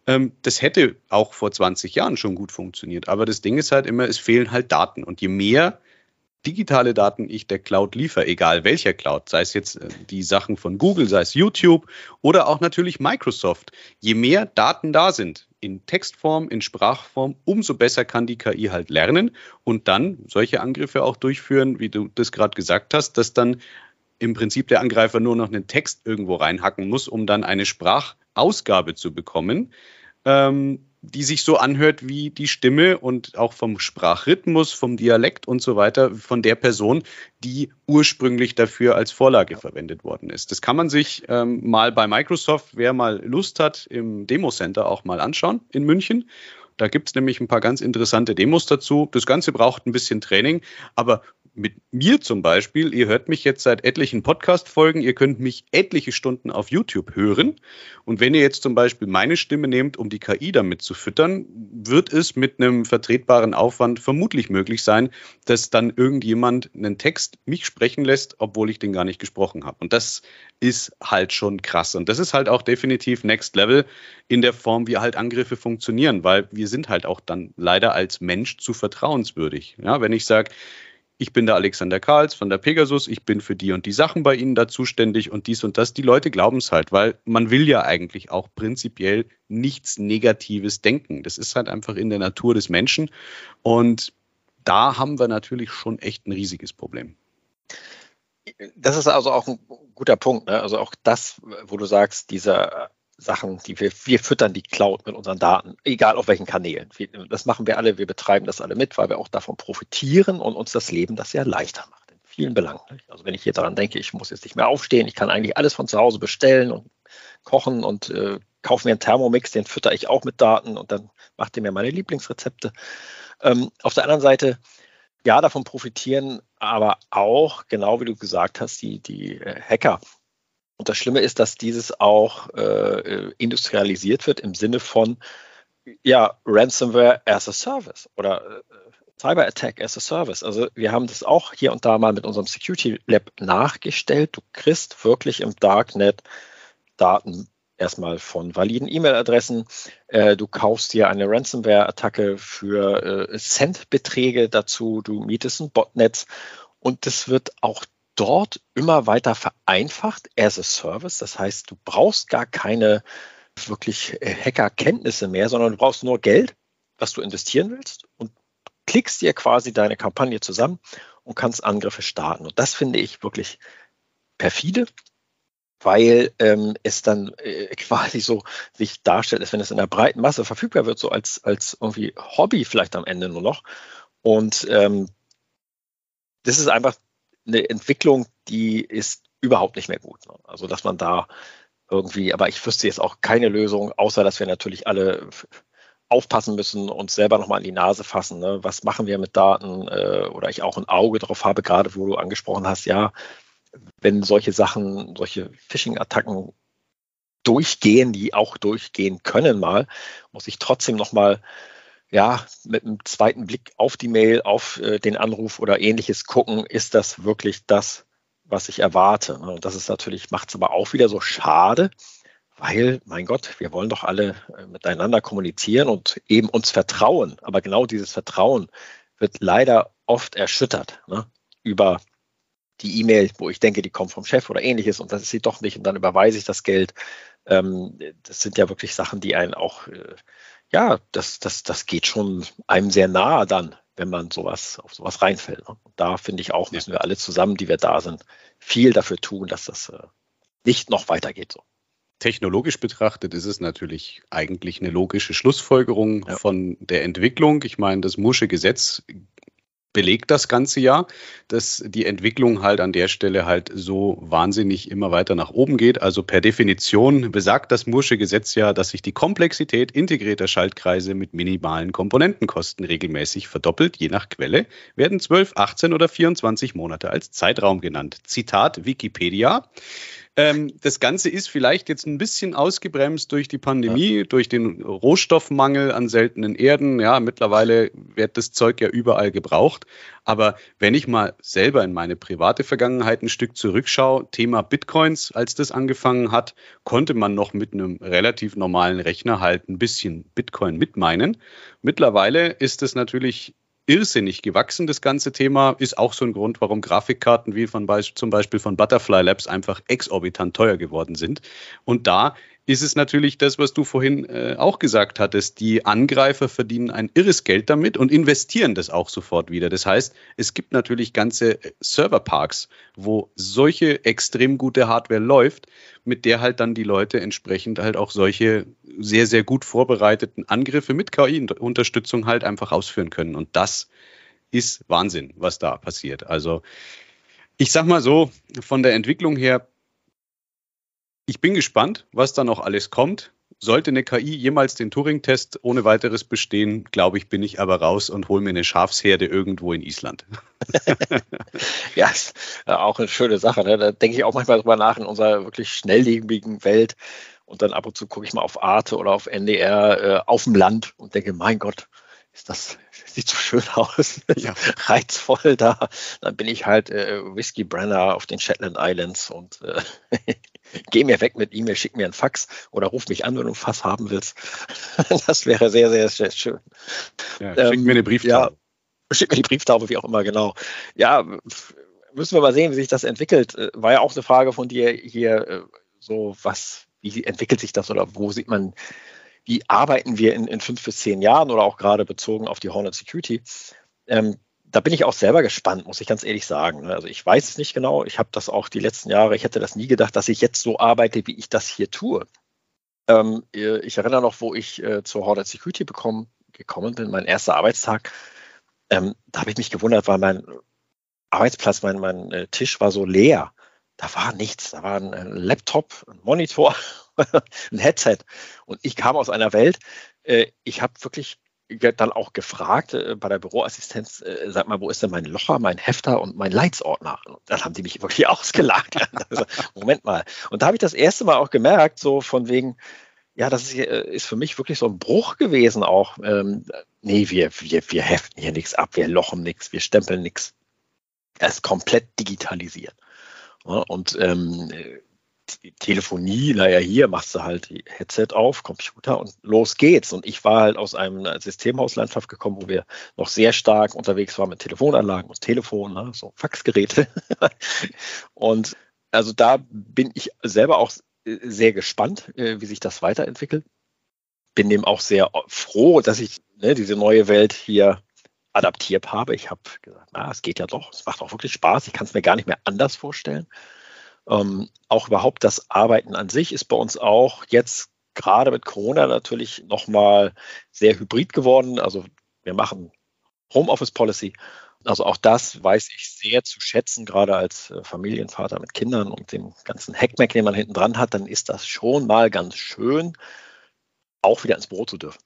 Das hätte auch vor 20 Jahren schon gut funktioniert. Aber das Ding ist halt immer, es fehlen halt Daten. Und je mehr digitale Daten ich der Cloud liefere, egal welcher Cloud, sei es jetzt die Sachen von Google, sei es YouTube oder auch natürlich Microsoft, je mehr Daten da sind, in Textform, in Sprachform, umso besser kann die KI halt lernen und dann solche Angriffe auch durchführen, wie du das gerade gesagt hast, dass dann im Prinzip der Angreifer nur noch einen Text irgendwo reinhacken muss, um dann eine Sprachausgabe zu bekommen, die sich so anhört wie die Stimme und auch vom Sprachrhythmus, vom Dialekt und so weiter von der Person, die ursprünglich dafür als Vorlage verwendet worden ist. Das kann man sich mal bei Microsoft, wer mal Lust hat, im Demo-Center auch mal anschauen in München. Da gibt es nämlich ein paar ganz interessante Demos dazu. Das Ganze braucht ein bisschen Training, aber mit mir zum Beispiel, ihr hört mich jetzt seit etlichen Podcast-Folgen, ihr könnt mich etliche Stunden auf YouTube hören. Und wenn ihr jetzt zum Beispiel meine Stimme nehmt, um die KI damit zu füttern, wird es mit einem vertretbaren Aufwand vermutlich möglich sein, dass dann irgendjemand einen Text mich sprechen lässt, obwohl ich den gar nicht gesprochen habe. Und das ist halt schon krass. Und das ist halt auch definitiv Next Level in der Form, wie halt Angriffe funktionieren, weil wir sind halt auch dann leider als Mensch zu vertrauenswürdig. Ja, wenn ich sage, ich bin der Alexander Karls von der Pegasus, ich bin für die und die Sachen bei Ihnen da zuständig und dies und das. Die Leute glauben es halt, weil man will ja eigentlich auch prinzipiell nichts Negatives denken. Das ist halt einfach in der Natur des Menschen und da haben wir natürlich schon echt ein riesiges Problem. Das ist also auch ein guter Punkt, ne? Also auch das, wo du sagst, diese Sachen, die wir füttern die Cloud mit unseren Daten, egal auf welchen Kanälen. Das machen wir alle, wir betreiben das alle mit, weil wir auch davon profitieren und uns das Leben das sehr leichter macht, in vielen Belangen. Also wenn ich hier daran denke, ich muss jetzt nicht mehr aufstehen, ich kann eigentlich alles von zu Hause bestellen und kochen und kaufe mir einen Thermomix, den fütter ich auch mit Daten und dann macht er mir meine Lieblingsrezepte. Auf der anderen Seite, ja, davon profitieren, aber auch, genau wie du gesagt hast, die Hacker. Und das Schlimme ist, dass dieses auch industrialisiert wird im Sinne von Ransomware as a Service oder Cyber Attack as a Service. Also wir haben das auch hier und da mal mit unserem Security Lab nachgestellt. Du kriegst wirklich im Darknet Daten erstmal von validen E-Mail-Adressen. Du kaufst dir eine Ransomware-Attacke für Centbeträge dazu. Du mietest ein Botnetz und das wird auch dort immer weiter vereinfacht as a Service. Das heißt, du brauchst gar keine wirklich Hackerkenntnisse mehr, sondern du brauchst nur Geld, was du investieren willst und klickst dir quasi deine Kampagne zusammen und kannst Angriffe starten. Und das finde ich wirklich perfide, weil es dann quasi so sich darstellt, als wenn es in der breiten Masse verfügbar wird, so als irgendwie Hobby vielleicht am Ende nur noch. Und das ist einfach eine Entwicklung, die ist überhaupt nicht mehr gut. Ne? Also, dass man da irgendwie, aber ich wüsste jetzt auch keine Lösung, außer dass wir natürlich alle aufpassen müssen, uns selber nochmal an die Nase fassen. Ne? Was machen wir mit Daten? Oder ich auch ein Auge drauf habe, gerade wo du angesprochen hast, ja, wenn solche Sachen, solche Phishing-Attacken durchgehen, die auch durchgehen können mal, muss ich trotzdem nochmal mit einem zweiten Blick auf die Mail, auf den Anruf oder ähnliches gucken, ist das wirklich das, was ich erwarte. Und das ist natürlich, macht es aber auch wieder so schade, weil, mein Gott, wir wollen doch alle miteinander kommunizieren und eben uns vertrauen. Aber genau dieses Vertrauen wird leider oft erschüttert, ne? Über die E-Mail, wo ich denke, die kommt vom Chef oder ähnliches und das ist sie doch nicht und dann überweise ich das Geld. Das sind ja wirklich Sachen, die einen auch das geht schon einem sehr nahe dann, wenn man auf sowas reinfällt. Und da finde ich auch, müssen wir alle zusammen, die wir da sind, viel dafür tun, dass das nicht noch weitergeht. So. Technologisch betrachtet ist es natürlich eigentlich eine logische Schlussfolgerung von der Entwicklung. Ich meine, das Moore'sche Gesetz belegt das ganze ja, dass die Entwicklung halt an der Stelle halt so wahnsinnig immer weiter nach oben geht. Also per Definition besagt das Moore'sche Gesetz ja, dass sich die Komplexität integrierter Schaltkreise mit minimalen Komponentenkosten regelmäßig verdoppelt. Je nach Quelle werden 12, 18 oder 24 Monate als Zeitraum genannt. Zitat Wikipedia. Das Ganze ist vielleicht jetzt ein bisschen ausgebremst durch die Pandemie, durch den Rohstoffmangel an seltenen Erden. Ja, mittlerweile wird das Zeug ja überall gebraucht. Aber wenn ich mal selber in meine private Vergangenheit ein Stück zurückschaue, Thema Bitcoins, als das angefangen hat, konnte man noch mit einem relativ normalen Rechner halt ein bisschen Bitcoin mitmeinen. Mittlerweile ist es natürlich irrsinnig gewachsen, das ganze Thema, ist auch so ein Grund, warum Grafikkarten wie zum Beispiel von Butterfly Labs einfach exorbitant teuer geworden sind. Und da ist es natürlich das, was du vorhin auch gesagt hattest. Die Angreifer verdienen ein irres Geld damit und investieren das auch sofort wieder. Das heißt, es gibt natürlich ganze Serverparks, wo solche extrem gute Hardware läuft, mit der halt dann die Leute entsprechend halt auch solche sehr, sehr gut vorbereiteten Angriffe mit KI-Unterstützung halt einfach ausführen können. Und das ist Wahnsinn, was da passiert. Also ich sag mal so, von der Entwicklung her, ich bin gespannt, was da noch alles kommt. Sollte eine KI jemals den Turing-Test ohne weiteres bestehen, glaube ich, bin ich aber raus und hole mir eine Schafsherde irgendwo in Island. Ja, ist auch eine schöne Sache. Ne? Da denke ich auch manchmal drüber nach in unserer wirklich schnelllebigen Welt. Und dann ab und zu gucke ich mal auf Arte oder auf NDR auf dem Land und denke, mein Gott, sieht so schön aus, ja. Reizvoll da. Dann bin ich halt Whiskey Brenner auf den Shetland Islands und geh mir weg mit E-Mail, schick mir einen Fax oder ruf mich an, wenn du ein Fass haben willst. Das wäre sehr, sehr, sehr schön. Ja, schick mir eine Brieftaube. Ja, schick mir die Brieftaube, wie auch immer, genau. Ja, müssen wir mal sehen, wie sich das entwickelt. War ja auch eine Frage von dir hier, wie entwickelt sich das oder wo sieht man, wie arbeiten wir in 5 bis 10 Jahren oder auch gerade bezogen auf die Hornet Security? Da bin ich auch selber gespannt, muss ich ganz ehrlich sagen. Also ich weiß es nicht genau. Ich habe das auch die letzten Jahre, ich hätte das nie gedacht, dass ich jetzt so arbeite, wie ich das hier tue. Ich erinnere noch, wo ich zur Hornet Security gekommen bin, mein erster Arbeitstag. Da habe ich mich gewundert, weil mein Arbeitsplatz, mein Tisch war so leer. Da war nichts. Da war ein Laptop, ein Monitor, ein Headset. Und ich kam aus einer Welt, ich habe wirklich dann auch gefragt bei der Büroassistenz, sag mal, wo ist denn mein Locher, mein Hefter und mein Leitsordner? Und dann haben die mich wirklich ausgelacht. Also, Moment mal. Und da habe ich das erste Mal auch gemerkt, so von wegen, ja, das ist für mich wirklich so ein Bruch gewesen auch. Nee, wir heften hier nichts ab, wir lochen nichts, wir stempeln nichts. Er ist komplett digitalisiert. Ja, und die Telefonie, naja, hier machst du halt die Headset auf, Computer und los geht's. Und ich war halt aus einer Systemhauslandschaft gekommen, wo wir noch sehr stark unterwegs waren mit Telefonanlagen und Telefon, ne, so Faxgeräte. Und also da bin ich selber auch sehr gespannt, wie sich das weiterentwickelt. Bin dem auch sehr froh, dass ich diese neue Welt hier adaptiert habe. Ich habe gesagt, es geht ja doch, es macht auch wirklich Spaß. Ich kann es mir gar nicht mehr anders vorstellen. Auch überhaupt das Arbeiten an sich ist bei uns auch jetzt gerade mit Corona natürlich nochmal sehr hybrid geworden. Also wir machen Homeoffice Policy. Also auch das weiß ich sehr zu schätzen, gerade als Familienvater mit Kindern und dem ganzen Hackmack, den man hinten dran hat, dann ist das schon mal ganz schön, auch wieder ins Büro zu dürfen.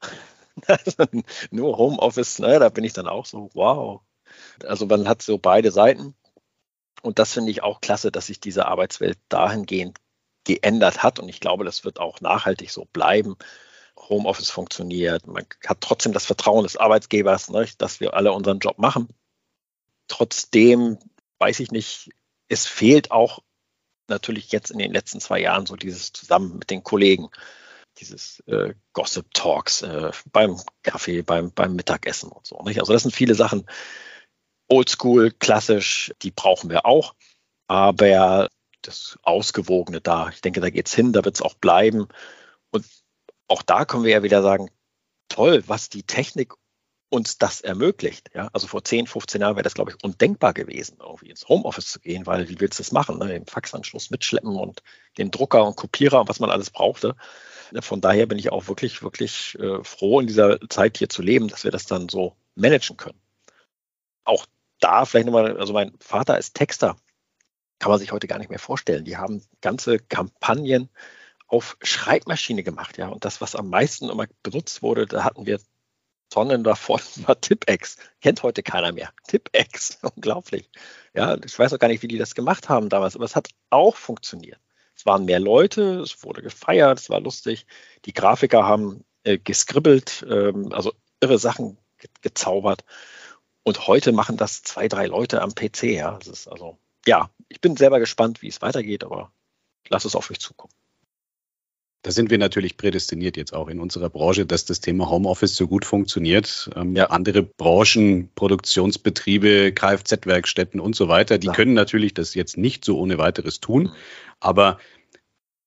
Nur Homeoffice, da bin ich dann auch so, wow. Also man hat so beide Seiten. Und das finde ich auch klasse, dass sich diese Arbeitswelt dahingehend geändert hat. Und ich glaube, das wird auch nachhaltig so bleiben. Homeoffice funktioniert. Man hat trotzdem das Vertrauen des Arbeitgebers, dass wir alle unseren Job machen. Trotzdem weiß ich nicht, es fehlt auch natürlich jetzt in den letzten 2 Jahren so dieses Zusammen mit den Kollegen, dieses Gossip Talks beim Kaffee, beim Mittagessen und so. Nicht? Also das sind viele Sachen, oldschool, klassisch, die brauchen wir auch. Aber das Ausgewogene da, ich denke, da geht es hin, da wird es auch bleiben. Und auch da können wir ja wieder sagen, toll, was die Technik uns das ermöglicht. Ja? Also vor 10, 15 Jahren wäre das, glaube ich, undenkbar gewesen, irgendwie ins Homeoffice zu gehen, weil wie willst du das machen? Den Faxanschluss mitschleppen und den Drucker und Kopierer und was man alles brauchte. Von daher bin ich auch wirklich, wirklich froh, in dieser Zeit hier zu leben, dass wir das dann so managen können. Auch da vielleicht nochmal, also mein Vater ist Texter, kann man sich heute gar nicht mehr vorstellen. Die haben ganze Kampagnen auf Schreibmaschine gemacht, ja. Und das, was am meisten immer benutzt wurde, da hatten wir Tonnen davon, war Tipp-Ex. Kennt heute keiner mehr. Tipp-Ex, unglaublich. Ja, ich weiß auch gar nicht, wie die das gemacht haben damals, aber es hat auch funktioniert. Es waren mehr Leute, es wurde gefeiert, es war lustig. Die Grafiker haben geskribbelt, also irre Sachen gezaubert. Und heute machen das 2, 3 Leute am PC. Ja, das ist also, ja, ich bin selber gespannt, wie es weitergeht, aber lass es auf euch zukommen. Da sind wir natürlich prädestiniert jetzt auch in unserer Branche, dass das Thema Homeoffice so gut funktioniert. Andere Branchen, Produktionsbetriebe, Kfz-Werkstätten und so weiter, die können natürlich das jetzt nicht so ohne weiteres tun. Aber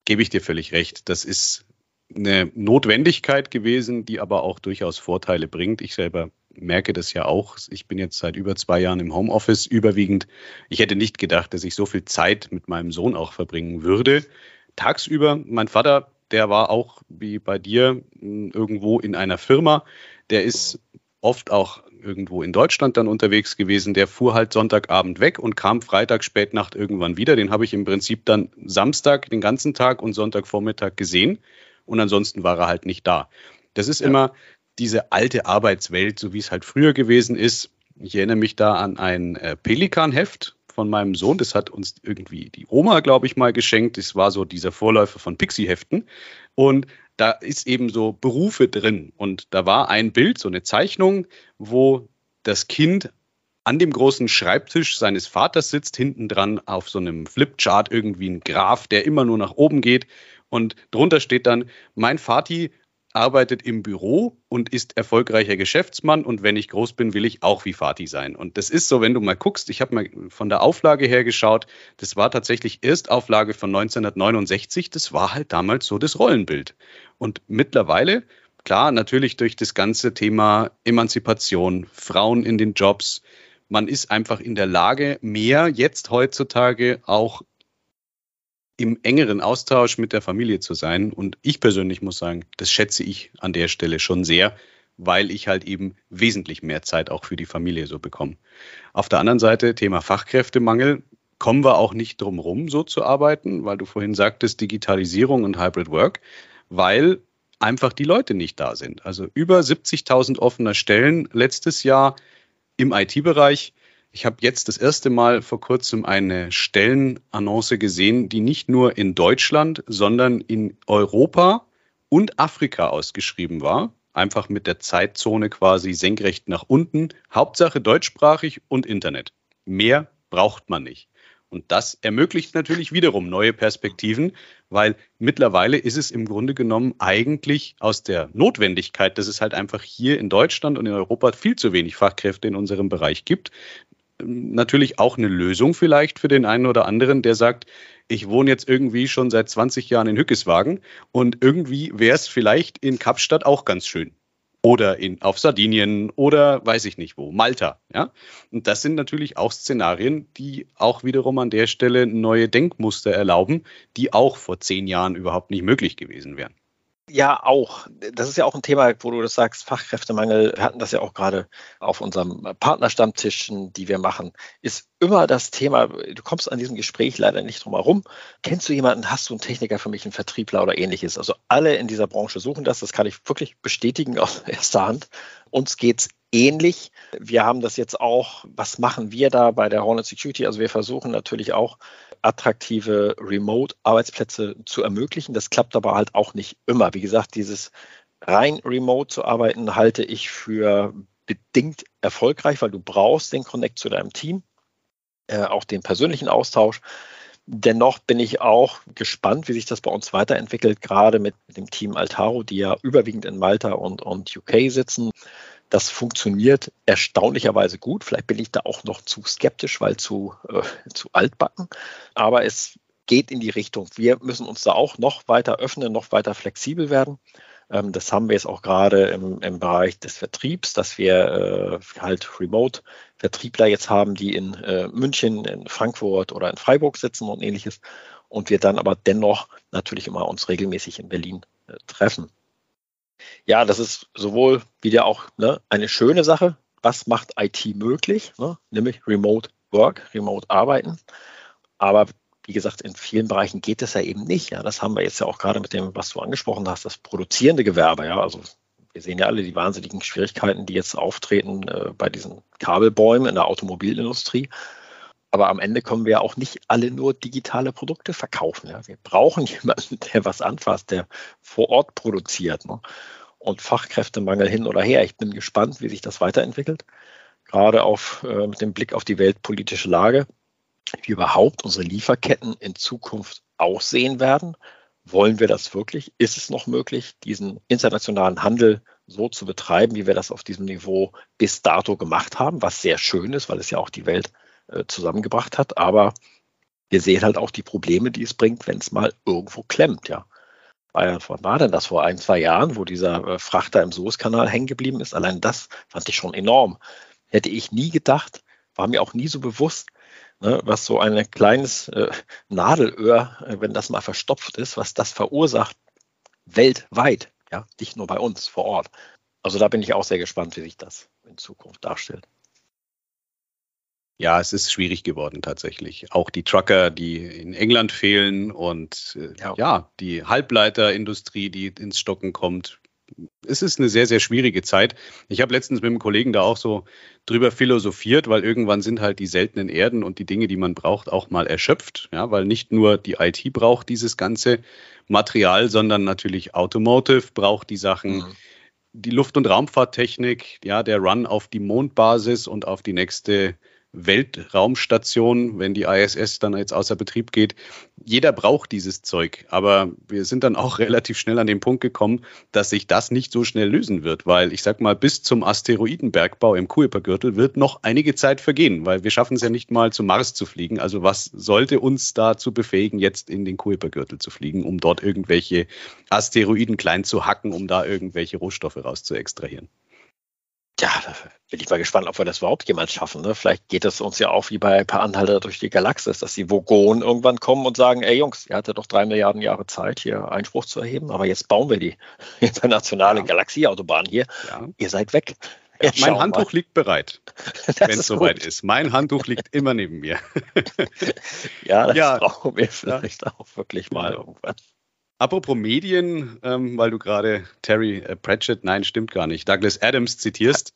gebe ich dir völlig recht. Das ist eine Notwendigkeit gewesen, die aber auch durchaus Vorteile bringt. Ich selber merke das ja auch. Ich bin jetzt seit über 2 Jahren im Homeoffice überwiegend. Ich hätte nicht gedacht, dass ich so viel Zeit mit meinem Sohn auch verbringen würde. Tagsüber, mein Vater, der war auch wie bei dir irgendwo in einer Firma. Der ist oft auch irgendwo in Deutschland dann unterwegs gewesen. Der fuhr halt Sonntagabend weg und kam Freitag Spätnacht irgendwann wieder. Den habe ich im Prinzip dann Samstag den ganzen Tag und Sonntagvormittag gesehen. Und ansonsten war er halt nicht da. Das ist immer diese alte Arbeitswelt, so wie es halt früher gewesen ist. Ich erinnere mich da an ein Pelikan-Heft von meinem Sohn. Das hat uns irgendwie die Oma, glaube ich, mal geschenkt. Das war so dieser Vorläufer von Pixie-Heften. Und da ist eben so Berufe drin. Und da war ein Bild, so eine Zeichnung, wo das Kind an dem großen Schreibtisch seines Vaters sitzt, hinten dran auf so einem Flipchart irgendwie ein Graph, der immer nur nach oben geht. Und drunter steht dann, mein Vati arbeitet im Büro und ist erfolgreicher Geschäftsmann und wenn ich groß bin, will ich auch wie Vati sein. Und das ist so, wenn du mal guckst, ich habe mal von der Auflage her geschaut, das war tatsächlich Erstauflage von 1969, das war halt damals so das Rollenbild. Und mittlerweile, klar, natürlich durch das ganze Thema Emanzipation, Frauen in den Jobs, man ist einfach in der Lage, mehr jetzt heutzutage auch im engeren Austausch mit der Familie zu sein. Und ich persönlich muss sagen, das schätze ich an der Stelle schon sehr, weil ich halt eben wesentlich mehr Zeit auch für die Familie so bekomme. Auf der anderen Seite, Thema Fachkräftemangel, kommen wir auch nicht drum rum, so zu arbeiten, weil du vorhin sagtest, Digitalisierung und Hybrid Work, weil einfach die Leute nicht da sind. Also über 70.000 offener Stellen letztes Jahr im IT-Bereich. Ich habe jetzt das erste Mal vor kurzem eine Stellenannonce gesehen, die nicht nur in Deutschland, sondern in Europa und Afrika ausgeschrieben war. Einfach mit der Zeitzone quasi senkrecht nach unten. Hauptsache deutschsprachig und Internet. Mehr braucht man nicht. Und das ermöglicht natürlich wiederum neue Perspektiven, weil mittlerweile ist es im Grunde genommen eigentlich aus der Notwendigkeit, dass es halt einfach hier in Deutschland und in Europa viel zu wenig Fachkräfte in unserem Bereich gibt, natürlich auch eine Lösung vielleicht für den einen oder anderen, der sagt, ich wohne jetzt irgendwie schon seit 20 Jahren in Hückeswagen und irgendwie wäre es vielleicht in Kapstadt auch ganz schön. Oder auf Sardinien oder weiß ich nicht wo, Malta. Ja? Und das sind natürlich auch Szenarien, die auch wiederum an der Stelle neue Denkmuster erlauben, die auch vor 10 Jahren überhaupt nicht möglich gewesen wären. Ja, auch. Das ist ja auch ein Thema, wo du das sagst, Fachkräftemangel. Wir hatten das ja auch gerade auf unserem Partnerstammtischen, die wir machen, ist immer das Thema, du kommst an diesem Gespräch leider nicht drum herum. Kennst du jemanden, hast du einen Techniker für mich, einen Vertriebler oder ähnliches? Also alle in dieser Branche suchen das kann ich wirklich bestätigen aus erster Hand. Uns geht's ähnlich. Wir haben das jetzt auch, was machen wir da bei der Hornet Security? Also wir versuchen natürlich auch, attraktive Remote-Arbeitsplätze zu ermöglichen. Das klappt aber halt auch nicht immer. Wie gesagt, dieses rein remote zu arbeiten, halte ich für bedingt erfolgreich, weil du brauchst den Connect zu deinem Team, auch den persönlichen Austausch. Dennoch bin ich auch gespannt, wie sich das bei uns weiterentwickelt, gerade mit dem Team Altaro, die ja überwiegend in Malta und UK sitzen. Das funktioniert erstaunlicherweise gut. Vielleicht bin ich da auch noch zu skeptisch, weil zu altbacken. Aber es geht in die Richtung. Wir müssen uns da auch noch weiter öffnen, noch weiter flexibel werden. Das haben wir jetzt auch gerade im Bereich des Vertriebs, dass wir halt Remote-Vertriebler jetzt haben, die in München, in Frankfurt oder in Freiburg sitzen und ähnliches. Und wir dann aber dennoch natürlich immer uns regelmäßig in Berlin treffen. Ja, das ist sowohl wieder auch eine schöne Sache. Was macht IT möglich? Nämlich Remote Work, Remote Arbeiten. Aber wie gesagt, in vielen Bereichen geht es ja eben nicht. Ja, das haben wir jetzt ja auch gerade mit dem, was du angesprochen hast, das produzierende Gewerbe. Ja, also wir sehen ja alle die wahnsinnigen Schwierigkeiten, die jetzt auftreten bei diesen Kabelbäumen in der Automobilindustrie. Aber am Ende können wir ja auch nicht alle nur digitale Produkte verkaufen. Ja. Wir brauchen jemanden, der was anfasst, der vor Ort produziert. Und Fachkräftemangel hin oder her. Ich bin gespannt, wie sich das weiterentwickelt. Gerade mit dem Blick auf die weltpolitische Lage, wie überhaupt unsere Lieferketten in Zukunft aussehen werden. Wollen wir das wirklich? Ist es noch möglich, diesen internationalen Handel so zu betreiben, wie wir das auf diesem Niveau bis dato gemacht haben, was sehr schön ist, weil es ja auch die Welt zusammengebracht hat. Aber wir sehen halt auch die Probleme, die es bringt, wenn es mal irgendwo klemmt, ja. Was war denn das vor 1, 2 Jahren, wo dieser Frachter im Suezkanal hängen geblieben ist? Allein das fand ich schon enorm. Hätte ich nie gedacht, war mir auch nie so bewusst, ne, was so ein kleines Nadelöhr, wenn das mal verstopft ist, was das verursacht weltweit, ja, nicht nur bei uns vor Ort. Also da bin ich auch sehr gespannt, wie sich das in Zukunft darstellt. Ja, es ist schwierig geworden tatsächlich. Auch die Trucker, die in England fehlen und die Halbleiterindustrie, die ins Stocken kommt. Es ist eine sehr, sehr schwierige Zeit. Ich habe letztens mit einem Kollegen da auch so drüber philosophiert, weil irgendwann sind halt die seltenen Erden und die Dinge, die man braucht, auch mal erschöpft. Ja, weil nicht nur die IT braucht dieses ganze Material, sondern natürlich Automotive braucht die Sachen. Mhm. Die Luft- und Raumfahrttechnik, ja, der Run auf die Mondbasis und auf die nächste Weltraumstation, wenn die ISS dann jetzt außer Betrieb geht. Jeder braucht dieses Zeug, aber wir sind dann auch relativ schnell an den Punkt gekommen, dass sich das nicht so schnell lösen wird, weil ich sag mal, bis zum Asteroidenbergbau im Kuipergürtel wird noch einige Zeit vergehen, weil wir schaffen es ja nicht mal zum Mars zu fliegen. Also was sollte uns dazu befähigen, jetzt in den Kuipergürtel zu fliegen, um dort irgendwelche Asteroiden klein zu hacken, um da irgendwelche Rohstoffe raus zu extrahieren? Ja, da bin ich mal gespannt, ob wir das überhaupt jemals schaffen. Ne? Vielleicht geht es uns ja auch wie bei Per Anhalter durch die Galaxis, dass die Vogonen irgendwann kommen und sagen, ey Jungs, ihr hattet doch 3 Milliarden Jahre Zeit, hier Einspruch zu erheben, aber jetzt bauen wir die internationale Galaxieautobahn hier. Ja. Ihr seid weg. Ja, mein Handtuch liegt bereit, wenn es soweit ist. Mein Handtuch liegt immer neben mir. Ja, das brauchen wir vielleicht auch wirklich mal irgendwann. Apropos Medien, weil du gerade Terry Pratchett, nein, stimmt gar nicht, Douglas Adams zitierst.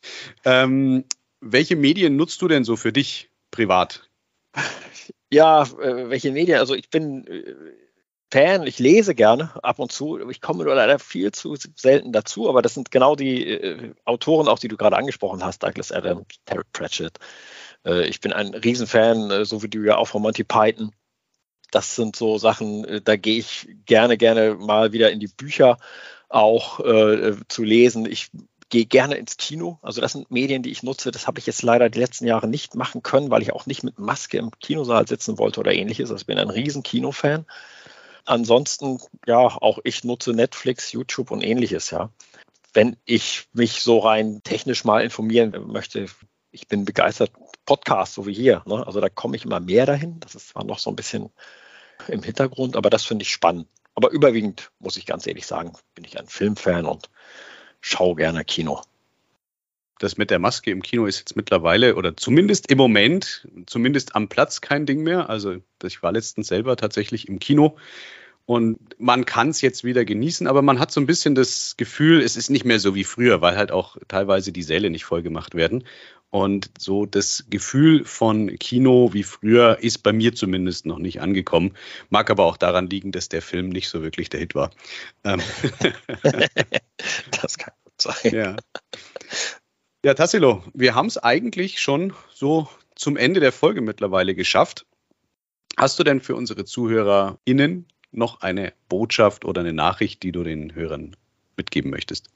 Welche Medien nutzt du denn so für dich privat? Ja, welche Medien? Also ich bin Fan, ich lese gerne ab und zu. Ich komme nur leider viel zu selten dazu, aber das sind genau die Autoren, auch die du gerade angesprochen hast, Douglas Adams, Terry Pratchett. Ich bin ein Riesenfan, so wie du ja auch von Monty Python. Das sind so Sachen, da gehe ich gerne mal wieder in die Bücher auch zu lesen. Ich gehe gerne ins Kino. Also das sind Medien, die ich nutze. Das habe ich jetzt leider die letzten Jahre nicht machen können, weil ich auch nicht mit Maske im Kinosaal sitzen wollte oder ähnliches. Also ich bin ein riesen Kinofan. Ansonsten, ja, auch ich nutze Netflix, YouTube und ähnliches, ja. Wenn ich mich so rein technisch mal informieren möchte, ich bin begeistert, Podcast, so wie hier. Ne? Also da komme ich immer mehr dahin. Das ist zwar noch so ein bisschen im Hintergrund, aber das finde ich spannend. Aber überwiegend, muss ich ganz ehrlich sagen, bin ich ein Filmfan und schaue gerne Kino. Das mit der Maske im Kino ist jetzt mittlerweile oder zumindest im Moment, zumindest am Platz kein Ding mehr. Also ich war letztens selber tatsächlich im Kino und man kann es jetzt wieder genießen, aber man hat so ein bisschen das Gefühl, es ist nicht mehr so wie früher, weil halt auch teilweise die Säle nicht voll gemacht werden. Und so das Gefühl von Kino wie früher ist bei mir zumindest noch nicht angekommen. Mag aber auch daran liegen, dass der Film nicht so wirklich der Hit war. Das kann gut sein. Ja. Ja, Tassilo, wir haben es eigentlich schon so zum Ende der Folge mittlerweile geschafft. Hast du denn für unsere ZuhörerInnen noch eine Botschaft oder eine Nachricht, die du den Hörern mitgeben möchtest?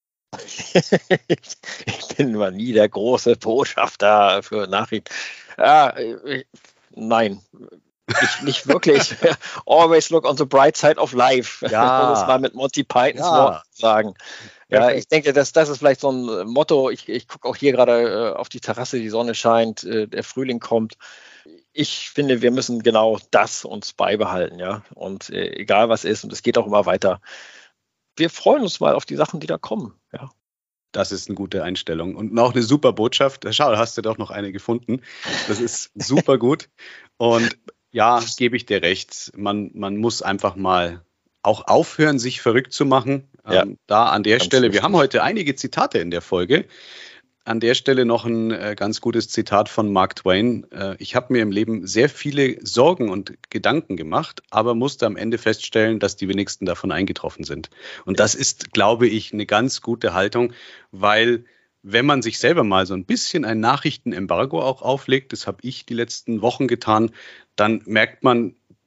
Ich bin mal nie der große Botschafter für Nachrichten. Ja, nein, nicht wirklich. Always look on the bright side of life. Ja. Um es mal mit Monty Pythons Wort zu sagen. Ja, ich denke, das ist vielleicht so ein Motto. Ich gucke auch hier gerade auf die Terrasse, die Sonne scheint, der Frühling kommt. Ich finde, wir müssen genau das uns beibehalten, ja. Und egal was ist, und es geht auch immer weiter. Wir freuen uns mal auf die Sachen, die da kommen, ja. Das ist eine gute Einstellung und auch eine super Botschaft. Schau, hast du doch noch eine gefunden. Das ist super gut. Und ja, gebe ich dir recht. Man muss einfach mal auch aufhören, sich verrückt zu machen. Ja, da an der Stelle, richtig. wir haben heute einige Zitate in der Folge. An der Stelle noch ein ganz gutes Zitat von Mark Twain. Ich habe mir im Leben sehr viele Sorgen und Gedanken gemacht, aber musste am Ende feststellen, dass die wenigsten davon eingetroffen sind. Und das ist, glaube ich, eine ganz gute Haltung, weil wenn man sich selber mal so ein bisschen ein Nachrichtenembargo auch auflegt, das habe ich die letzten Wochen getan, dann merkt man,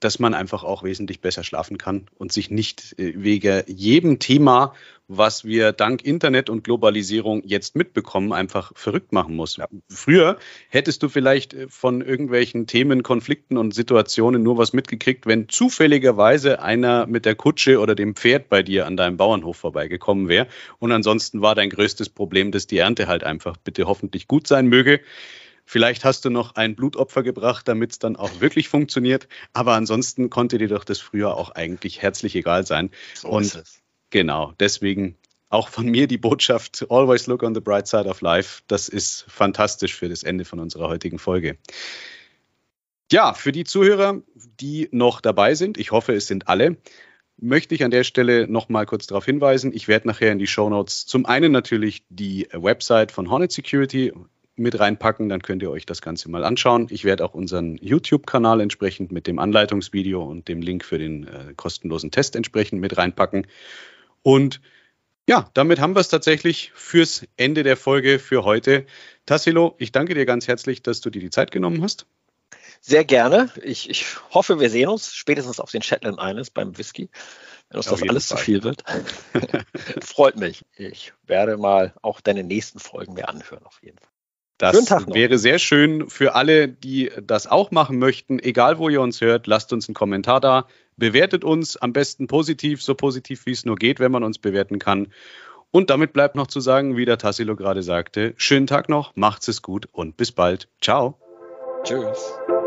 dass man einfach auch wesentlich besser schlafen kann und sich nicht wegen jedem Thema, was wir dank Internet und Globalisierung jetzt mitbekommen, einfach verrückt machen muss. Ja. Früher hättest du vielleicht von irgendwelchen Themen, Konflikten und Situationen nur was mitgekriegt, wenn zufälligerweise einer mit der Kutsche oder dem Pferd bei dir an deinem Bauernhof vorbeigekommen wäre. Und ansonsten war dein größtes Problem, dass die Ernte halt einfach bitte hoffentlich gut sein möge. Vielleicht hast du noch ein Blutopfer gebracht, damit es dann auch wirklich funktioniert. Aber ansonsten konnte dir doch das früher auch eigentlich herzlich egal sein. So ist es. Genau, deswegen auch von mir die Botschaft, always look on the bright side of life. Das ist fantastisch für das Ende von unserer heutigen Folge. Ja, für die Zuhörer, die noch dabei sind, ich hoffe, es sind alle, möchte ich an der Stelle noch mal kurz darauf hinweisen. Ich werde nachher in die Shownotes zum einen natürlich die Website von Hornet Security mit reinpacken, dann könnt ihr euch das Ganze mal anschauen. Ich werde auch unseren YouTube-Kanal entsprechend mit dem Anleitungsvideo und dem Link für den kostenlosen Test entsprechend mit reinpacken. Und ja, damit haben wir es tatsächlich fürs Ende der Folge für heute. Tassilo, ich danke dir ganz herzlich, dass du dir die Zeit genommen hast. Sehr gerne. Ich hoffe, wir sehen uns spätestens auf den Shetland Islands beim Whisky, wenn uns das alles zu viel wird. Freut mich. Ich werde mal auch deine nächsten Folgen mir anhören, auf jeden Fall. Das wäre sehr schön für alle, die das auch machen möchten. Egal, wo ihr uns hört, lasst uns einen Kommentar da. Bewertet uns am besten positiv, so positiv wie es nur geht, wenn man uns bewerten kann. Und damit bleibt noch zu sagen, wie der Tassilo gerade sagte, schönen Tag noch, macht's es gut und bis bald. Ciao. Tschüss.